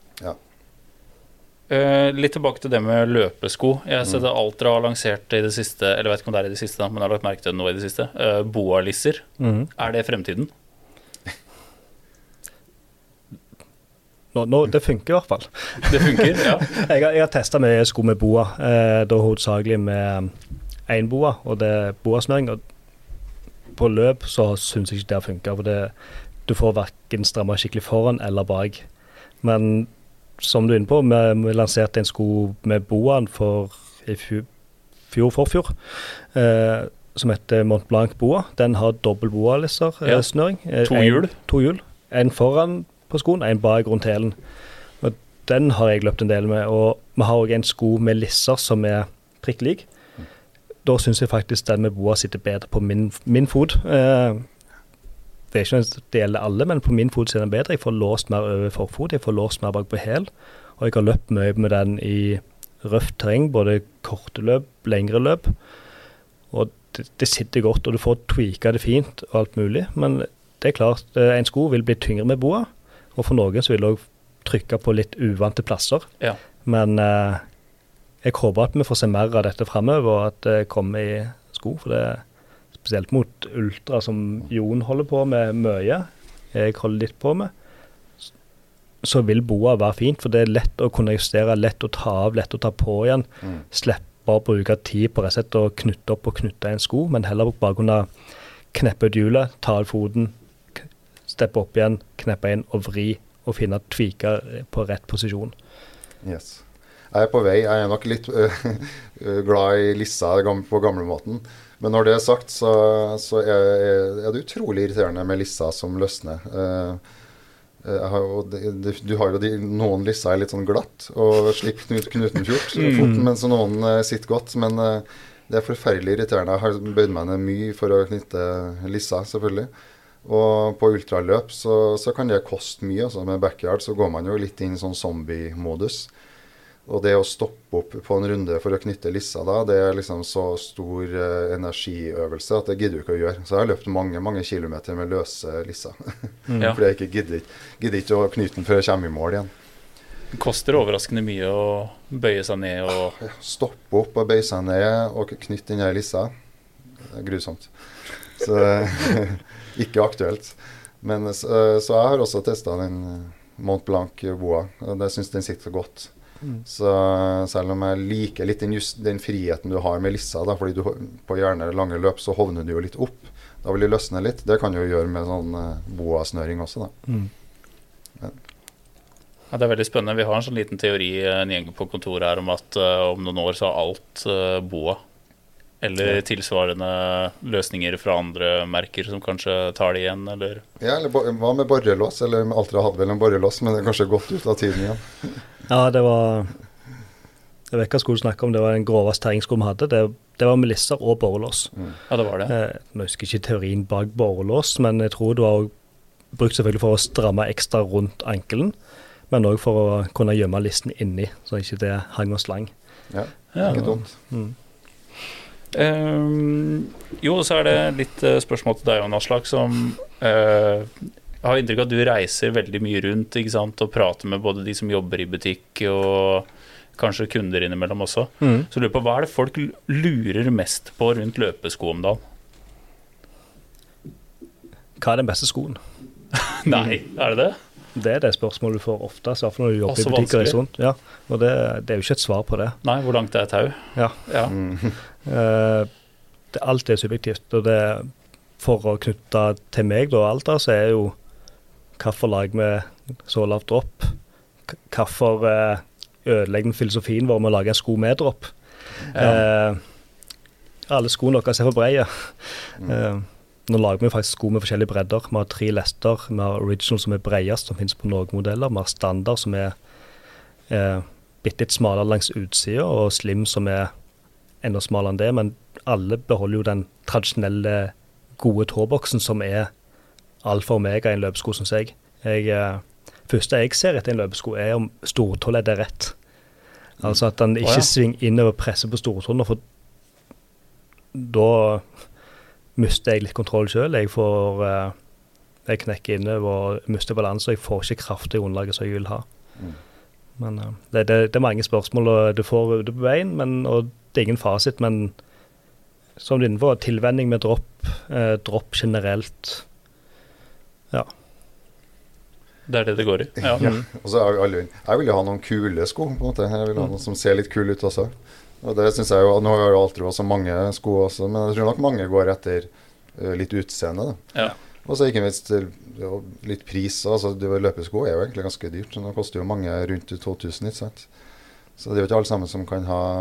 Litt tilbake til det med løpesko. Jeg ser det Altra har lansert i det siste, eller jeg vet ikke om det i det siste da, men jeg har lagt merke til det nå i det siste. Boa-lisser. Det fremtiden? Det funker i hvert fall. Det funker, ja. Jeg har testet med sko med boa, da hovedsakelig med en boa, og det er boasnøring. Og på løp så synes jeg ikke det funker, for du får hverken strammet skikkelig foran eller bak. Men som du er inne på, vi lanserte en sko med boaen i forfjor, som heter Mont Blanc Boa. Den har dobbel boa-lisser, snøring. 2 hjul. 2 hjul. En foran på skoen, en bak rundt hælen. Og den har jeg løpt en del med, og vi har også en sko med lisser som er prikkelig. Da synes jeg faktisk den med boa sitter bedre på min fot. Det er ikke noe det gjelder alle, men på min fot ser den bedre. Jeg får låst mer over forfot, jeg får låst mer bak på hæl, og jeg har løpt mye med den i røft terreng, både korte løp, lengre løp, og det sitter godt, og du får tweaka det fint og alt mulig, men det er klart, en sko vil bli tyngre med boa, og for noen så vil det også trykke på litt uvante plasser. Ja. Men jeg håper at vi får se mer av dette fremover, og at det kommer i sko, for det er spesielt mot ultra som Jon holder på med mye, jeg holder litt på med, så vil boa være fint, for det er lett å kunne justere, lett å ta av, lett å ta på igjen, slippe å bruke tid på rett og slett å knytte opp og knytte en sko, men heller bare kunne kneppe ut hjulet, ta av foten, steppe opp igjen, kneppe inn og vri, og finne tviker på rett posisjon. Yes. Jeg er på vei, jeg er nok litt glad i lissa på gamlemåten, men når det er sagt, så er det utrolig irriterende med lissa som løsner. Du har jo noen lisser er litt sånn glatt, og slik knuten fort, mens noen sitter godt, men det er forferdelig irriterende. Jeg har bøyd meg ned mye for å knytte lissa, selvfølgelig. Og på ultraløp så kan det koste mye. Altså med backyard så går man jo litt inn i sånn zombie-modus. Og det å stoppe opp på en runde for å knytte lissa da, det er liksom så stor energiøvelse at det gidder du ikke å gjøre. Så jeg har løpt mange kilometer med løse lisser. For jeg gidder ikke å knyte den før jeg kommer i mål igjen. Det koster overraskende mye å bøye seg ned og... Stoppe opp og bøye seg ned og knytte den her lissa. Det er grusomt. Så ikke aktuelt. Men så jeg har også testet den Mont Blanc Boa, og jeg synes den sitter godt. Så selv om jeg liker litt den friheten du har med lissa da, fordi du på gjerne lange løp så hovner du jo litt opp, da vil det løsne litt. Det kan du jo gjøre med sånn boa-snøring også da. Ja, det er veldig spennende. Vi har en sånn liten teori, en gjeng på kontoret her, om at om noen år så har alt boa eller tilsvarende løsninger fra andre merker som kanskje tar det igjen, eller... Ja, eller hva med borrelås? Eller Altra hadde vel en borrelås, men det er kanskje gått ut av tiden igjen. Ja, det var... Jeg vet ikke hva skulle snakke om, det var den groveste terrengsko vi hadde. Det var med lisser og borrelås. Ja, det var det. Nå husker jeg ikke teorien bak borrelås, men jeg tror det var brukt selvfølgelig for å stramme ekstra rundt ankelen, men også for å kunne gjemme listen inni, så ikke det hang og slang. Ja, ikke dumt. Jo, så er det litt spørsmål til deg, Jon Aslak, som jeg har inntrykk av at du reiser veldig mye rundt, ikke sant, og prater med både de som jobber i butikk og kanskje kunder innimellom også. Så lurer på, hva er det folk lurer mest på rundt løpesko om dagen? Hva er den beste skoen? Nei, er det det? Det er det spørsmålet du får ofte, så når du jobber i butikker og sånt. Ja, og det er jo ikke et svar på det. Nei, hvor langt er et tau? Ja. Alt er subjektivt, og det for å knytte til meg da, alt da, så er jo hvorfor lager vi så lavt dropp, hvorfor ødelegger filosofien vår med å lage en sko med dropp. Alle skoene deres er for breie. Nå lager vi faktisk sko med forskjellige bredder. Vi har 3 lester, vi har original som er breiest, som finnes på noen modeller, vi har standard som er bitte litt smalere langs utsida, og slim som er enda smalere enn det, men alle beholder jo den tradisjonelle gode tåboksen som er alfa og omega i en løpesko, synes jeg. Første jeg ser etter en løpesko er om stortåledd er rett. Altså at den ikke svinger inn og presser på stortålen, for da mister jeg litt kontroll selv. Jeg knekker inne og mister balanse, og jeg får ikke kraftig underlaget som jeg vil ha. Men det er mange spørsmål, og du får det på veien, og det er ingen fasit, men som du innenfor, tilvenning med dropp generelt, ja. Det er det går i. Ja. Og så jeg vil jo ha noen kule sko, på en måte. Jeg vil ha noen som ser litt kul ut også. Og det synes jeg jo, nå har jeg jo alltid også mange sko også, men jeg tror nok mange går etter litt utseende da. Ja. Og så ikke minst litt pris, altså løpesko er jo egentlig ganske dyrt, så det koster jo mange rundt 2000, ikke sant? Så det er jo ikke alle sammen som kan ha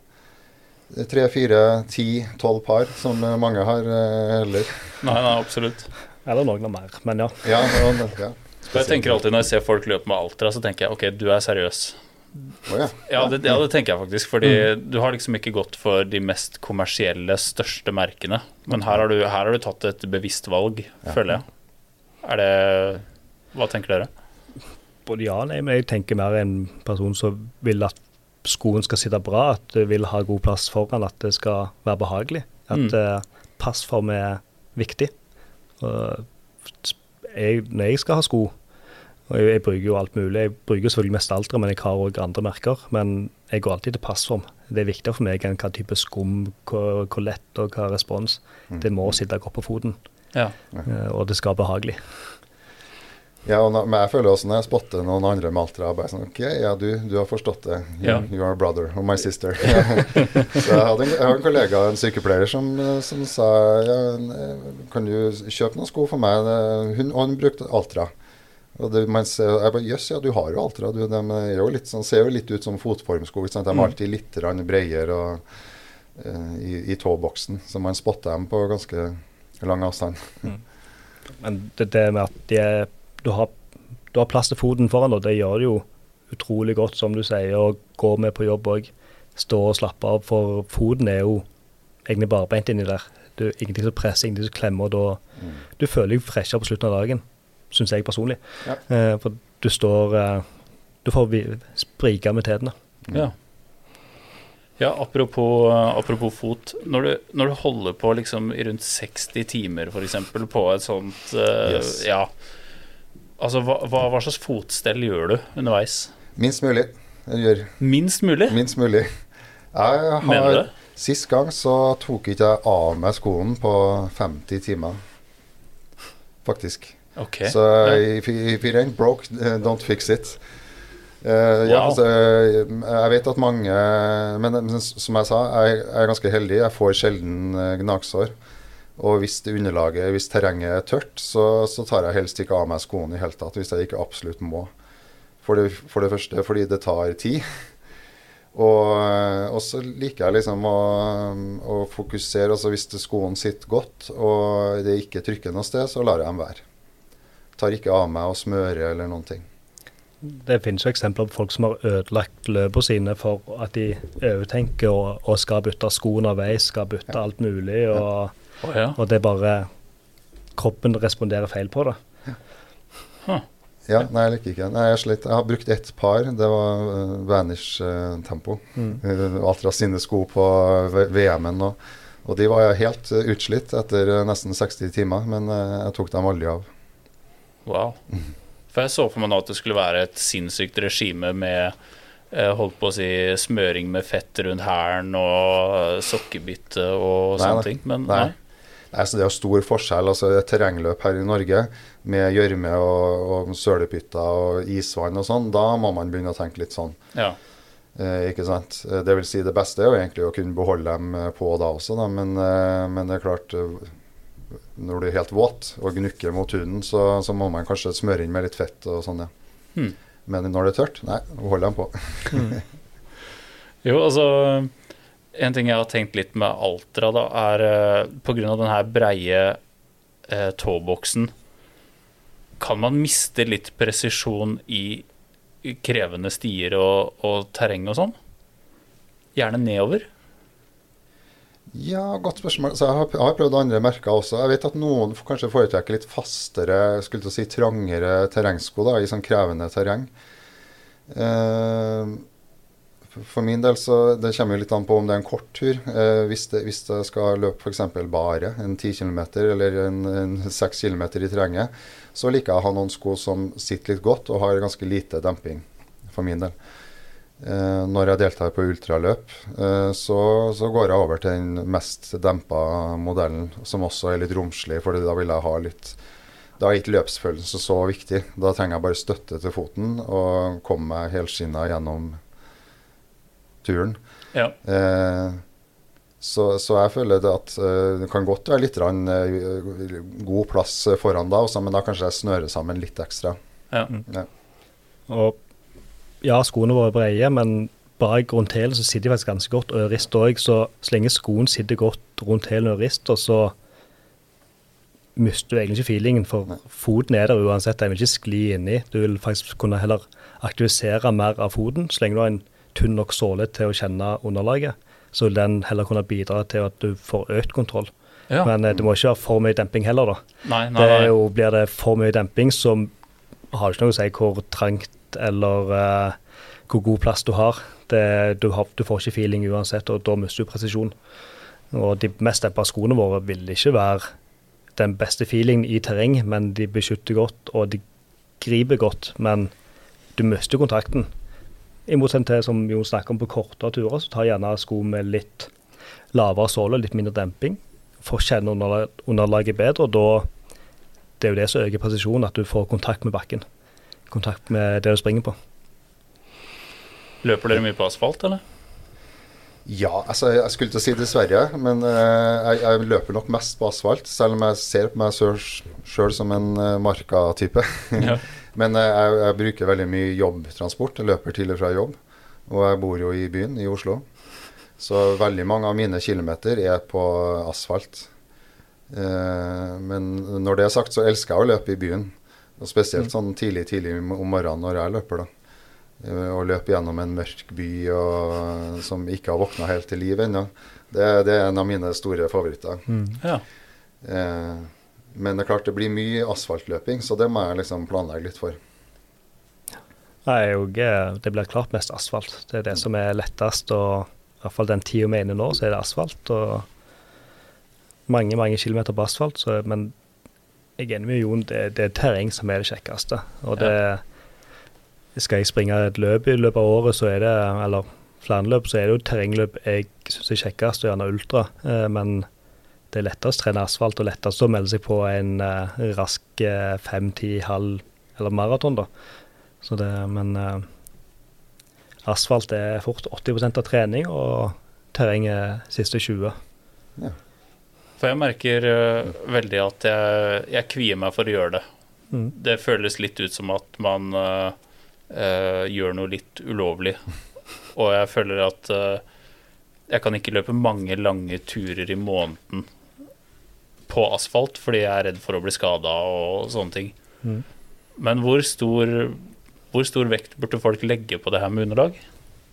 3, 4, 10, 12 par, som mange har heller. Nei, absolutt. Eller noen av mer, men ja. Ja. Jeg tenker alltid når jeg ser folk løpe med Altra, så tenker jeg, ok, du er seriøs. Ja, det tenker jeg faktisk, fordi du har liksom ikke gått for de mest kommersielle, største merkene, men her har du tatt et bevisst valg, føler jeg. Hva tenker dere? Både ja, nei, men jeg tenker mer en person som vil at skoen skal sitte bra, at det vil ha god plass foran, at det skal være behagelig, at passform er viktig. Når jeg skal ha sko, og jeg bruker jo alt mulig. Jeg bruker selvfølgelig mest Altra, men jeg har også andre merker. Men jeg går alltid til passform. Det er viktig for meg enn hva type skum, hvor lett og hva respons. Det må sitte godt på foten. Ja. Og det skal behagelig. Ja, men jeg føler også når jeg spotter noen andre med Altra, bare sånn, ok, ja, du har forstått det. You are a brother, or my sister. Så jeg har en kollega, en sykepleier, som sa, kan du kjøpe noen sko for meg? Hun brukte Altra. Og man ser, jeg bare, jøss, du har jo Altra, de er jo litt sånn, ser jo litt ut som fotformsko, de er alltid litt bredere i tåboksen, så man spotter dem på ganske lang avstand. Men det med at du har plass til foten foran, og det gjør det jo utrolig godt, som du sier, å gå med på jobb og stå og slappe av, for foten er jo egentlig bare beint inni der. Det er ingenting som presser, ingenting som klemmer, og da du føler deg freshere på slutten av dagen, synes jeg personlig. Ja. For du står, du får sprike med tedene. Ja. Ja, apropos fot, når du holder på liksom i rundt 60 timer for eksempel på et sånt, ja, altså hva slags fotstell gjør du underveis? Minst mulig. Minst mulig? Minst mulig. Mener du det? Sist gang så tok ikke jeg av meg skoen på 50 timer, faktisk. Okay. Så if it ain't broke, don't fix it. Ja, altså, jeg vet at mange, men som jeg sa, jeg er ganske heldig, jeg får sjelden gnagsår. Og hvis terrenget er tørt, så tar jeg helst ikke av meg skoen i hele tatt, hvis jeg ikke absolutt må. For det første, fordi det tar tid. Og så liker jeg liksom å fokusere, altså hvis skoen sitter godt, og det ikke trykker noe sted, så lar jeg dem være. Tar ikke av meg og smører eller noen ting. Det finnes jo eksempler på folk som har ødelagt løpene sine for at de overtenker og skal bytte skoen av vei, skal bytte alt mulig, og det er bare kroppen responderer feil på det. Ja, nei, jeg liker ikke. Nei, jeg har brukt ett par, det var Vanish Tempo. Altra sine sko på VM-en, og de var helt utslitt etter nesten 60 timer, men jeg tok dem aldri av. Wow. For jeg så for meg nå at det skulle være et sinnssykt regime med holdt på å si smøring med fett rundt hælen og sokkebitte og sånne ting, men nei. Nei, så det er jo stor forskjell, altså et terrengløp her i Norge med gjørme og sølepytter og isvann og sånn, da må man begynne å tenke litt sånn. Ja. Ikke sant? Det vil si det beste er jo egentlig å kunne beholde dem på da også, da, men det er klart, når du er helt våt og gnukker mot huden, så må man kanskje smøre inn med litt fett og sånn, ja. Men når det er tørt, nei, hold dem på. Jo, altså, en ting jeg har tenkt litt med Altra da, er på grunn av den her breie tåboksen, kan man miste litt presisjon i krevende stier og terreng og sånn? Gjerne nedover? Ja, godt spørsmål. Så jeg har prøvd andre merker også. Jeg vet at noen kanskje foretrekker litt fastere, skulle til å si trangere terrengsko da, i sånn krevende terreng. For min del så det kommer jo litt an på om det er en kort tur. Hvis det skal løpe for eksempel bare en 10 km eller en 6 km i terrenget, så liker jeg å ha noen sko som sitter litt godt og har ganske lite demping for min del. Når jeg deltar på ultraløp, så går jeg over til den mest dempet modellen, som også er litt romslig, for da vil jeg ha litt, da er ikke løpsfølelsen så viktig. Da trenger jeg bare støtte til foten og komme meg helskinnet gjennom turen. Ja. Så jeg føler det at det kan godt være litt god plass foran da også, men da kanskje jeg snører sammen litt ekstra. Ja. Ja. Og ja, skoene våre er breie, men bak rundt hælen så sitter de faktisk ganske godt, og rist også, så lenge skoen sitter godt rundt hælen og rist, og så mister du egentlig ikke feelingen, for foten er der uansett, den vil ikke skli inn i. Du vil faktisk kunne heller aktivisere mer av foten, så lenge du har en tunn nok såle til å kjenne underlaget, så vil den heller kunne bidra til at du får økt kontroll. Ja. Men det må ikke være for mye demping heller da. Nei. Blir det for mye demping, så har du ikke noe å si hvor trangt eller hvor god plass du har. Du får ikke feeling uansett, og da mister du presisjon. Og de mest dempede skoene våre vil ikke være den beste feelingen i terreng, men de beskytter godt, og de griper godt, men du mister kontakten. I motsetning til, som Jon snakker om på kortere turer, så tar gjerne sko med litt lavere såle, litt mindre demping, for å kjenne underlaget bedre, og da det er jo det som øker presisjonen, at du får kontakt med bakken. Kontakt med det du springer på. Løper dere mye på asfalt, eller? Ja, altså jeg skulle til å si dessverre, men jeg løper nok mest på asfalt, selv om jeg ser på meg selv som en marka-type. Ja. Men jeg bruker veldig mye jobbtransport, jeg løper til og fra jobb, og jeg bor jo i byen, i Oslo. Så veldig mange av mine kilometer er på asfalt. Men når det er sagt, så elsker jeg å løpe i byen. Og spesielt sånn tidlig om morgenen når jeg løper da. å løpe gjennom en mørk by som ikke har våknet helt til liv ennå. Det er en av mine store favoritter. Ja. Men det er klart det blir mye asfaltløping, så det må jeg liksom planlegge litt for. Det blir klart mest asfalt. Det er det som er lettest, og i hvert fall den tiden vi er inne nå, så er det asfalt, og mange kilometer på asfalt, men jeg er enig med Jon, det er terreng som er det kjekkeste, og skal jeg springe et løp i løpet av året, så er det, eller flere løp, så er det jo terrengløp jeg synes er kjekkest, og gjerne ultra, men det er lettest å trene asfalt, og lettest å melde seg på en rask 5, 10, halv eller maraton da. Men asfalt er fort 80% av trening, og terreng er siste 20. Ja. For jeg merker veldig at jeg kvier meg for å gjøre det. Det føles litt ut som at man gjør noe litt ulovlig. Og jeg føler at jeg kan ikke løpe mange lange turer i måneden på asfalt, fordi jeg er redd for å bli skadet og sånne ting. Men hvor stor vekt burde folk legge på det her med underlag?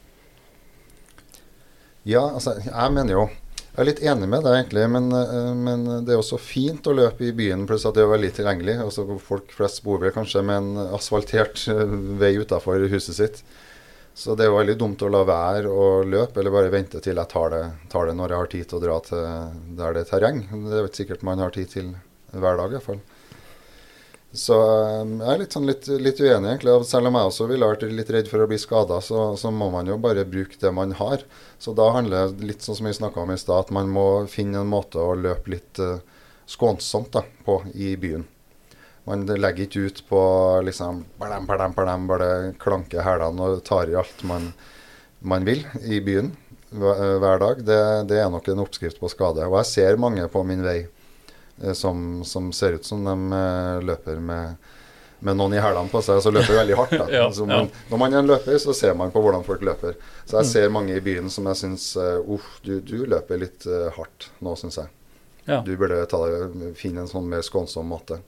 Ja, altså, jeg mener jo, jeg er litt enig med deg egentlig, men det er også fint å løpe i byen, pluss at det er veldig tilgjengelig. Altså, folk flest bor vel kanskje med en asfaltert vei utenfor huset sitt. Så det er jo veldig dumt å la være å løpe, eller bare vente til jeg tar det når jeg har tid til å dra til der det er terreng. Det er jo ikke sikkert man har tid til hver dag i hvert fall. Så jeg er litt uenig egentlig. Selv om jeg også ville vært litt redd for å bli skadet, så må man jo bare bruke det man har. Så da handler det litt sånn som vi snakket om i sted, at man må finne en måte å løpe litt skånsomt på i byen. Man legger ikke ut på liksom bare klanke hælene og tar i alt man vil i byen hver dag. Det er nok en oppskrift på skade. Og jeg ser mange på min vei som ser ut som de løper med noen i hælene på seg, så løper veldig hardt da. Ja, når man er en løper, så ser man på hvordan folk løper. Så jeg ser mange i byen som jeg synes, du løper litt hardt nå, synes jeg. Ja. Du burde finne en sånn mer skånsom måte.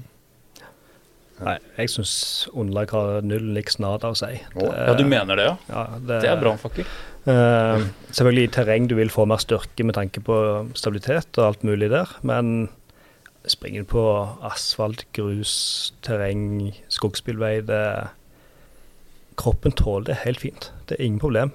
Nei, jeg synes underlag har null niks nada å si. Ja, du mener det, ja? Ja, det er brannfakkel. Selvfølgelig i terreng du vil få mer styrke med tanke på stabilitet og alt mulig der, men springen på asfalt, grus, terreng, skogsbilvei, kroppen tåler det helt fint. Det er ingen problem.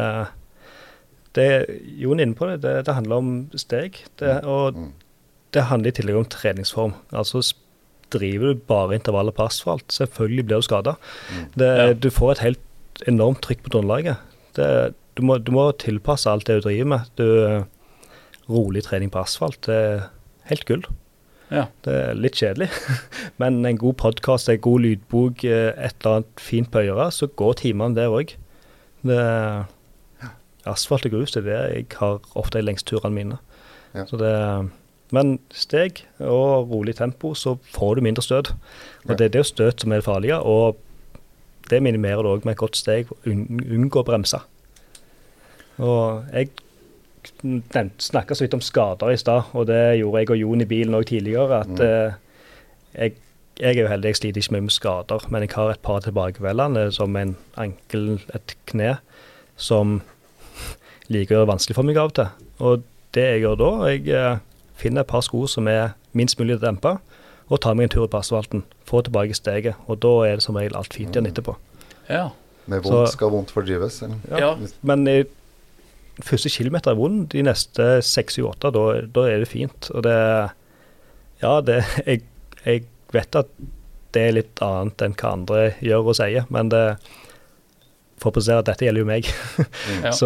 Jon er inne på det, det handler om steg, og det handler i tillegg om treningsform. Altså driver du bare intervaller på asfalt, selvfølgelig blir du skadet. Du får et helt enormt trykk på underlaget. Du må tilpasse alt det du driver med. Rolig trening på asfalt, det er helt gull. Ja. Det er litt kjedelig, men en god podcast, en god lydbok, et eller annet fint på øret, så går timene der også. Asfalt og grus, det er det jeg har ofte i lengstturene mine. Ja. Men steg og rolig tempo, så får du mindre støt. Og det er det støt som er det farlige, og det minimerer du også med et godt steg, unngå å bremse. Og jeg snakket så vidt om skader i sted, og det gjorde jeg og Jon i bilen også tidligere, at jeg er jo heldig, jeg sliter ikke med skader, men jeg har et par tilbakeveldene, som en ankel, et kne, som liker å gjøre vanskelig for meg av og til. Og det jeg gjør da, jeg finner et par sko som er minst mulig å dempe, og tar meg en tur på asfalten, får tilbake steget, og da er det som regel alt fint igjen etterpå. Ja. Med vondt skal vondt fordrives, eller? Ja. Men første kilometer er vond, de neste 6-8, da er det fint. Og jeg vet at det er litt annet enn hva andre gjør og sier, men for å presisere at dette gjelder jo meg. Så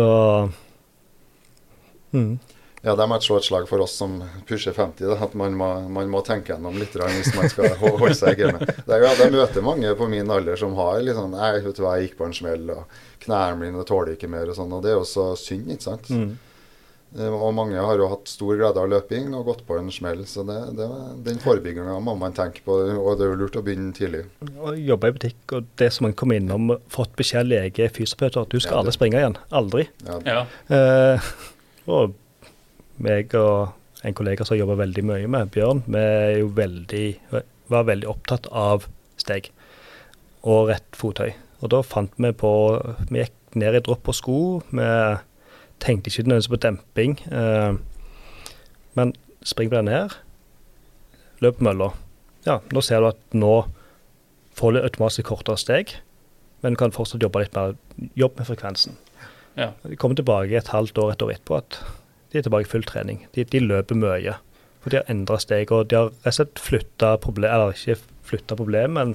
Ja, det må slå et slag for oss som pusher 50, da, at man må tenke gjennom litt hvis man skal holde seg hjemme. Jeg møter mange på min alder som har liksom, vet du hva, jeg gikk på en smell, og knærne mine tåler ikke mer, og sånn, og det er jo så synd, ikke sant? Og mange har jo hatt stor glede av løping og gått på en smell, så den forebyggingen må man tenke på, og det er jo lurt å begynne tidlig. Og jobbe i butikk, og det som man kommer innom, fått beskjed lege, fysioterapeut, at du skal aldri springe igjen, aldri. Ja. Og meg og en kollega som jobber veldig mye med, Bjørn, vi er jo var veldig opptatt av steg og rett fottøy. Og da fant vi gikk ned i dropp på sko, vi tenkte ikke nødvendigvis på demping, men spring på den her, løp mølla. Ja, nå ser du at nå får du automatisk kortere steg, men du kan fortsatt jobbe litt mer, jobb med frekvensen. Ja. De kommer tilbake et halvt år, et år etterpå, at de tilbake i full trening. De løper mye, for de har endret steg, og de har rett og slett flyttet problem, eller ikke flyttet problem, men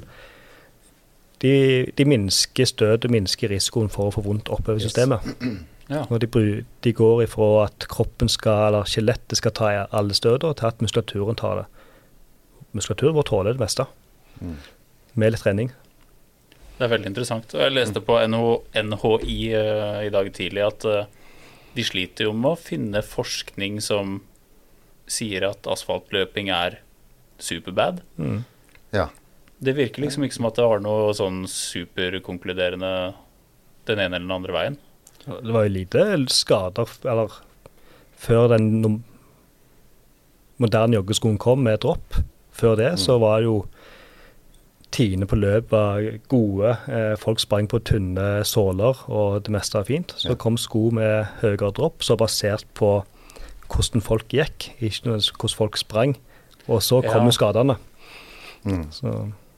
de minsker støt og minsker risikoen for å få vondt oppover systemet. Ja. Og de går ifra at kroppen eller skjelettet skal ta alle støter, til at muskulaturen tar det. Muskulaturen vår tåler det meste, med litt trening. Det er veldig interessant. Jeg leste på NHI i dag tidlig at de sliter jo med å finne forskning som sier at asfaltløping er superbad. Ja. Det virker liksom ikke som at det har noe sånn superkonkluderende den ene eller den andre veien. Det var jo lite skader, eller før den moderne joggeskoen kom med dropp, før det så var det jo tidene på løp var gode, folk sprang på tynne såler, og det meste var fint. Så kom sko med høyere dropp, så basert på hvordan folk gikk, ikke nødvendigvis hvordan folk sprang, og så kom skadene. Så.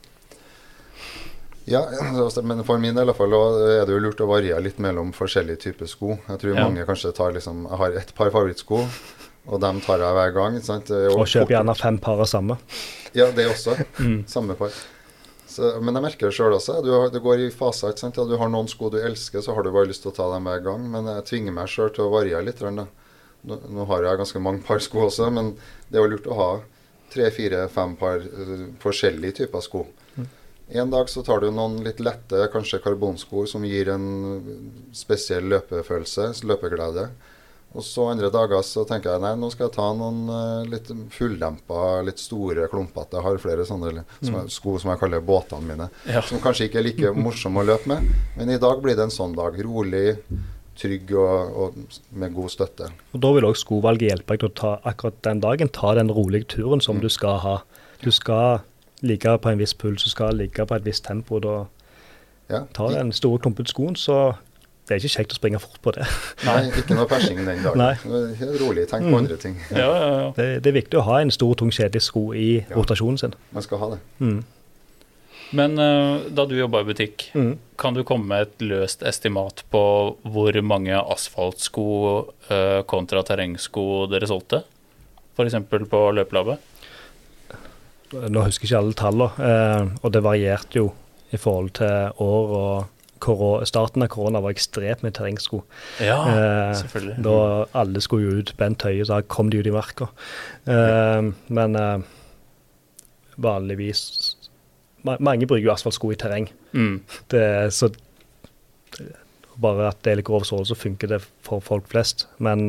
Ja, men for min del i hvert fall er det jo lurt å variere litt mellom forskjellige typer sko. Jeg tror mange kanskje tar jeg har et par favorittsko, og dem tar jeg hver gang. Sant? Og kjøper gjerne 5 par av samme. Ja, det også. Samme par. Så, men jeg merker det selv også. Det går i faser, ikke sant? Ja, du har noen sko du elsker, så har du bare lyst til å ta dem hver gang. Men jeg tvinger meg selv til å variere litt. Nå har jeg ganske mange par sko også, men det er jo lurt å ha 3, 4, 5 par forskjellige typer sko. En dag så tar du noen litt lette, kanskje karbonsko, som gir en spesiell løpefølelse, løpeglede. Og så andre dager så tenker jeg, nei, nå skal jeg ta noen litt fulldempa, litt store klumpete. Jeg har flere sånne sko som jeg kaller båtene mine, som kanskje ikke er like morsomme å løpe med. Men i dag blir det en sånn dag, rolig, trygg og med god støtte. Og da vil også skovalget hjelpe deg til å ta akkurat den dagen, ta den rolige turen som du skal ha. Du skal ligge på en viss puls, du skal ligge på et visst tempo, da tar den store klumpete skoen, så det er ikke kjekt å springe fort på det. Nei, ikke noe persing den dagen. Helt rolig, tenk på andre ting. Det er viktig å ha en stor, tung, kjedelig sko i rotasjonen sin. Man skal ha det. Men da du jobbet i butikk, kan du komme med et løst estimat på hvor mange asfaltsko kontra terrengsko dere solgte? For eksempel på løpelabbet? Nå husker jeg ikke alle tallene, og det varierte jo i forhold til år, og starten av korona var ekstremt med terrengsko. Ja, selvfølgelig. Da alle skulle jo ut Bent Høie, så kom de ut i marka. Men vanligvis, mange bruker jo asfaltsko i terreng. Så bare at det er litt grov sål, så funker det for folk flest. Men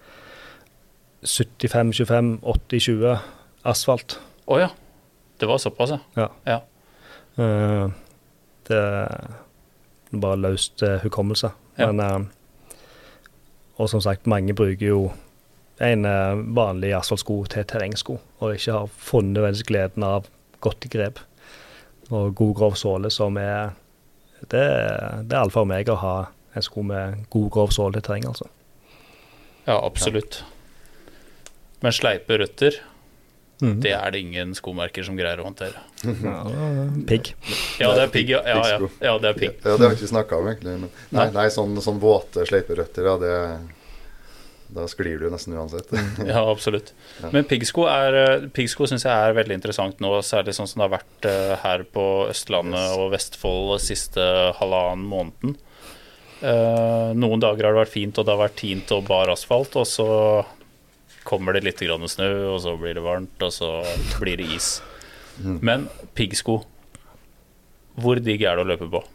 75-25, 80-20 asfalt. Ja. Det var såpass, ja. Det er bare løst hukommelse. Men, og som sagt, mange bruker jo en vanlig asfaltsko til terrengsko, og ikke har funnet veldig gleden av godt grep og god grov såle, som det er alt for meg å ha en sko med god grov såle til terreng, altså. Ja, absolutt. Men sleipe røtter, det er det ingen skomerker som greier å håndtere. Pigg. Ja, det er pigg, ja, det er pigg. Ja, det har vi ikke snakket om egentlig. Men nei, sånn våte sleiperøtter, da sklir du nesten uansett. Ja, absolutt. Men piggsko synes jeg er veldig interessant nå, særlig sånn som det har vært her på Østlandet og Vestfold siste halvannen måneden. Noen dager har det vært fint, og det har vært tint og bar asfalt, og så kommer det litt grann snø, og så blir det varmt, og så blir det is. Men piggsko, hvor digg er det å løpe på?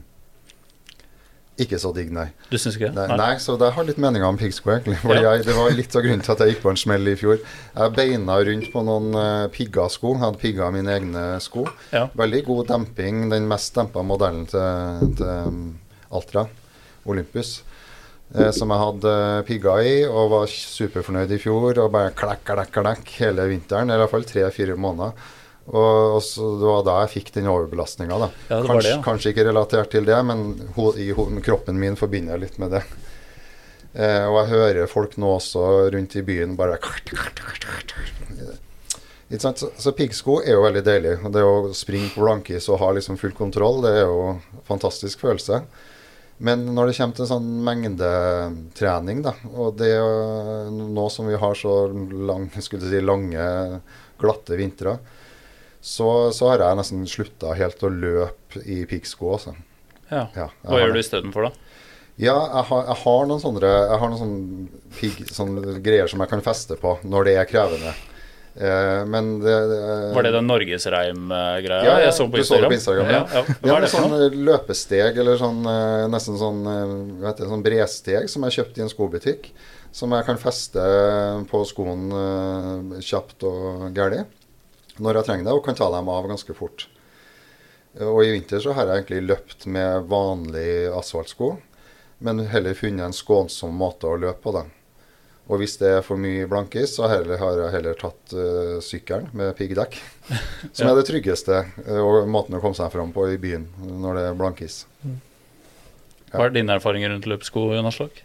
Ikke så digg, nei. Du synes ikke det? Nei, så jeg har litt meninger om piggsko egentlig. Det var litt av grunnen til at jeg gikk på en smell i fjor. Jeg beina rundt på noen pigga-sko. Jeg hadde pigga mine egne sko. Veldig god demping, den mest dempede modellen til Altra, Olympus. Som jeg hadde pigga i, og var superfornøyd i fjor, og bare klekk hele vinteren, i hvert fall 3-4 måneder. Og så det var da jeg fikk den overbelastningen da. Ja, det var det, ja. Kanskje ikke relatert til det, men kroppen min forbinder litt med det. Og jeg hører folk nå også rundt i byen bare ikke sant? Så piggsko er jo veldig deilig. Og det å springe på blankis og ha liksom full kontroll, det er jo en fantastisk følelse. Men når det kommer til sånn mengdetrening da, og det er nå som vi har så lange, glatte vintre, så har jeg nesten sluttet helt å løpe i piggsko også. Ja. Hva gjør du i stedet for da? Ja, jeg har noen sånne greier som jeg kan feste på når det er krevende. Men var det den Norgesreim-greia? Ja, jeg så på Instagram. Ja. Det er sånn løpesteg, eller sånn, nesten sånn bresteg som jeg kjøpte i en skobutikk, som jeg kan feste på skoen kjapt og gærlig, når jeg trenger det, og kan ta dem av ganske fort. Og i vinter så har jeg egentlig løpt med vanlig asfaltsko, men heller funnet en skånsom måte å løpe på den. Og hvis det er for mye blankis, så har jeg heller tatt sykkelen med piggdekk, som er det tryggeste, og måten å komme seg fram på i byen når det er blankis. Ja. Hva er dine erfaringer rundt løpssko, Jon Aslak?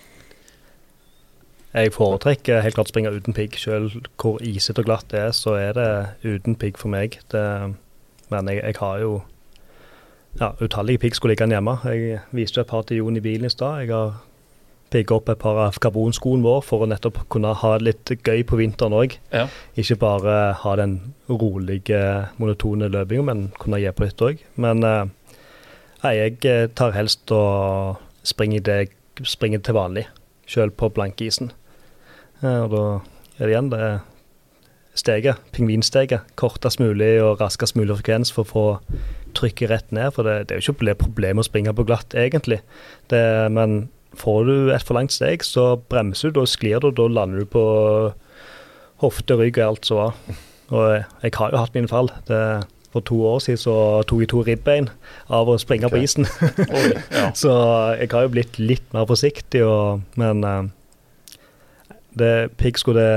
Jeg foretrekker helt klart springe uten pigg. Selv hvor iset og glatt det er, så er det uten pigg for meg. Men jeg har jo utallige piggsko liggende hjemme. Jeg viste et par til Jon i bilen i stad. Jeg har pigget opp et par av karbonskoene vår for å nettopp kunne ha litt gøy på vinteren også. Ja. Ikke bare ha den rolige, monotone løpingen, men kunne gi på litt også. Men jeg tar helst å springe til vanlig, selv på blankisen. Og da er det igjen det steget, pingvinsteget, kortest mulig og raskest mulig frekvens for å få trykket rett ned, for det er jo ikke et problem å springe på glatt egentlig. Men får du et for langt steg, så bremser du, da sklir du, da lander du på hofte, rygg og alt så var. Og jeg har jo hatt mine fall. For 2 år siden så tok jeg 2 ribbein av å springe på isen. Så jeg har jo blitt litt mer forsiktig, men piggsko, det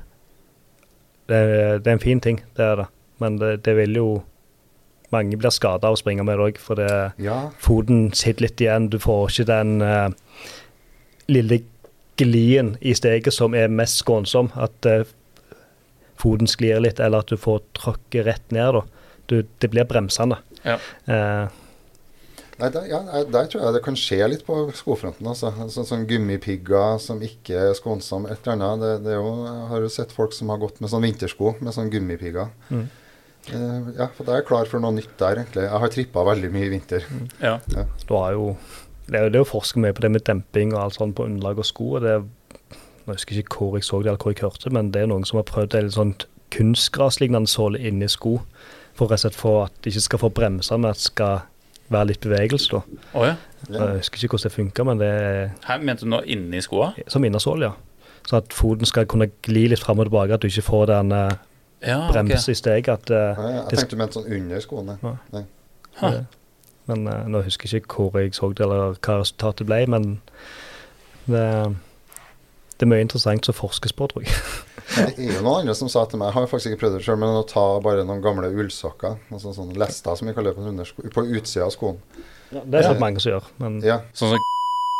er en fin ting, det er det. Men det vil jo mange blir skadet av å springe med det også, for foten sitter litt igjen. Du får ikke den lille glien i steget som er mest skånsom, at foten sklir litt, eller at du får tråkke rett ned. Det blir bremsende. Ja. Der tror jeg det kan skje litt på skofronten. Sånn gummipigger som ikke er skånsom, et eller annet. Jeg har jo sett folk som har gått med sånn vintersko, med sånn gummipigger. For det er klar for noe nytt der egentlig. Jeg har trippet veldig mye i vinter. Ja. Du har jo, det er jo forsket mye på det med demping og alt sånt på underlag og sko, og jeg husker ikke hvor jeg så det eller hvor jeg hørte, men det er noen som har prøvd en sånn kunstgraslignende såle inni sko, for rett og slett for at de ikke skal få bremser, men at det skal være litt bevegelse da. Jeg husker ikke hvordan det funker, men det er... Her mente du noe inni skoa? Som innersål, ja. Så at foten skal kunne gli litt frem og tilbake, at du ikke får den... brems i steg at jeg tenkte du mente sånn under skoene. Men nå husker jeg ikke hvor jeg så det eller hva resultatet ble, men det er mye interessant som forskes på, tror jeg. Det er jo noen andre som sa til meg, jeg har faktisk ikke prøvd det selv, men å ta bare noen gamle ullsokker, sånn lester som vi kaller det på utsida av skoen. Det er sant mange som gjør. Men... Sånn som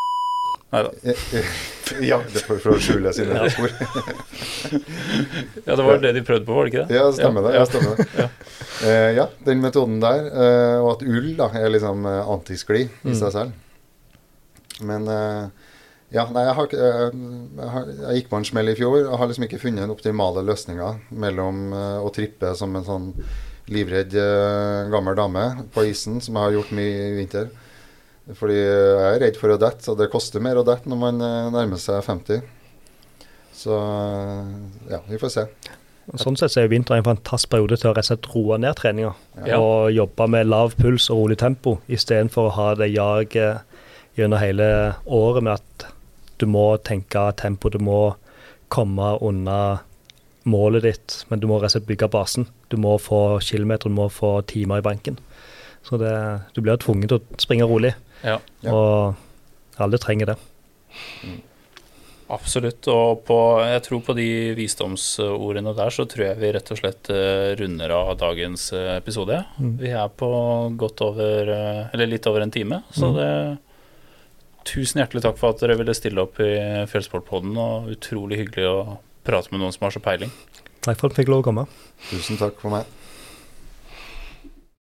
Ja, det er for å skjule sine spor. Ja, det var det de prøvde på, var det ikke det? Ja, det stemmer det. Den metoden der, og at ull da, er liksom antiskli i seg selv. Men jeg gikk på en smell i fjor, og har liksom ikke funnet en optimale løsninger mellom å trippe som en sånn livredd gammel dame på isen, som jeg har gjort mye i vinter. Fordi jeg er redd for å dette, og det koster mer å dette når man nærmer seg 50. Så vi får se. Sånn sett så er vinteren en fantastisk periode til å rett og slett roe ned treninger. Og jobbe med lav puls og rolig tempo, i stedet for å ha det jaget gjennom hele året med at du må tenke tempo, du må komme unna målet ditt, men du må rett og slett bygge basen. Du må få kilometer, du må få timer i banken. Så du blir tvunget til å springe rolig. Og alle trenger det. Absolutt, og jeg tror på de visdomsordene der, så tror jeg vi rett og slett runder av dagens episode. Vi på godt over, eller litt over en time, så tusen hjertelig takk for at dere ville stille opp i Fjellsportpodden, og utrolig hyggelig å prate med noen som har så peiling. Takk for at du fikk lov å komme. Tusen takk for meg.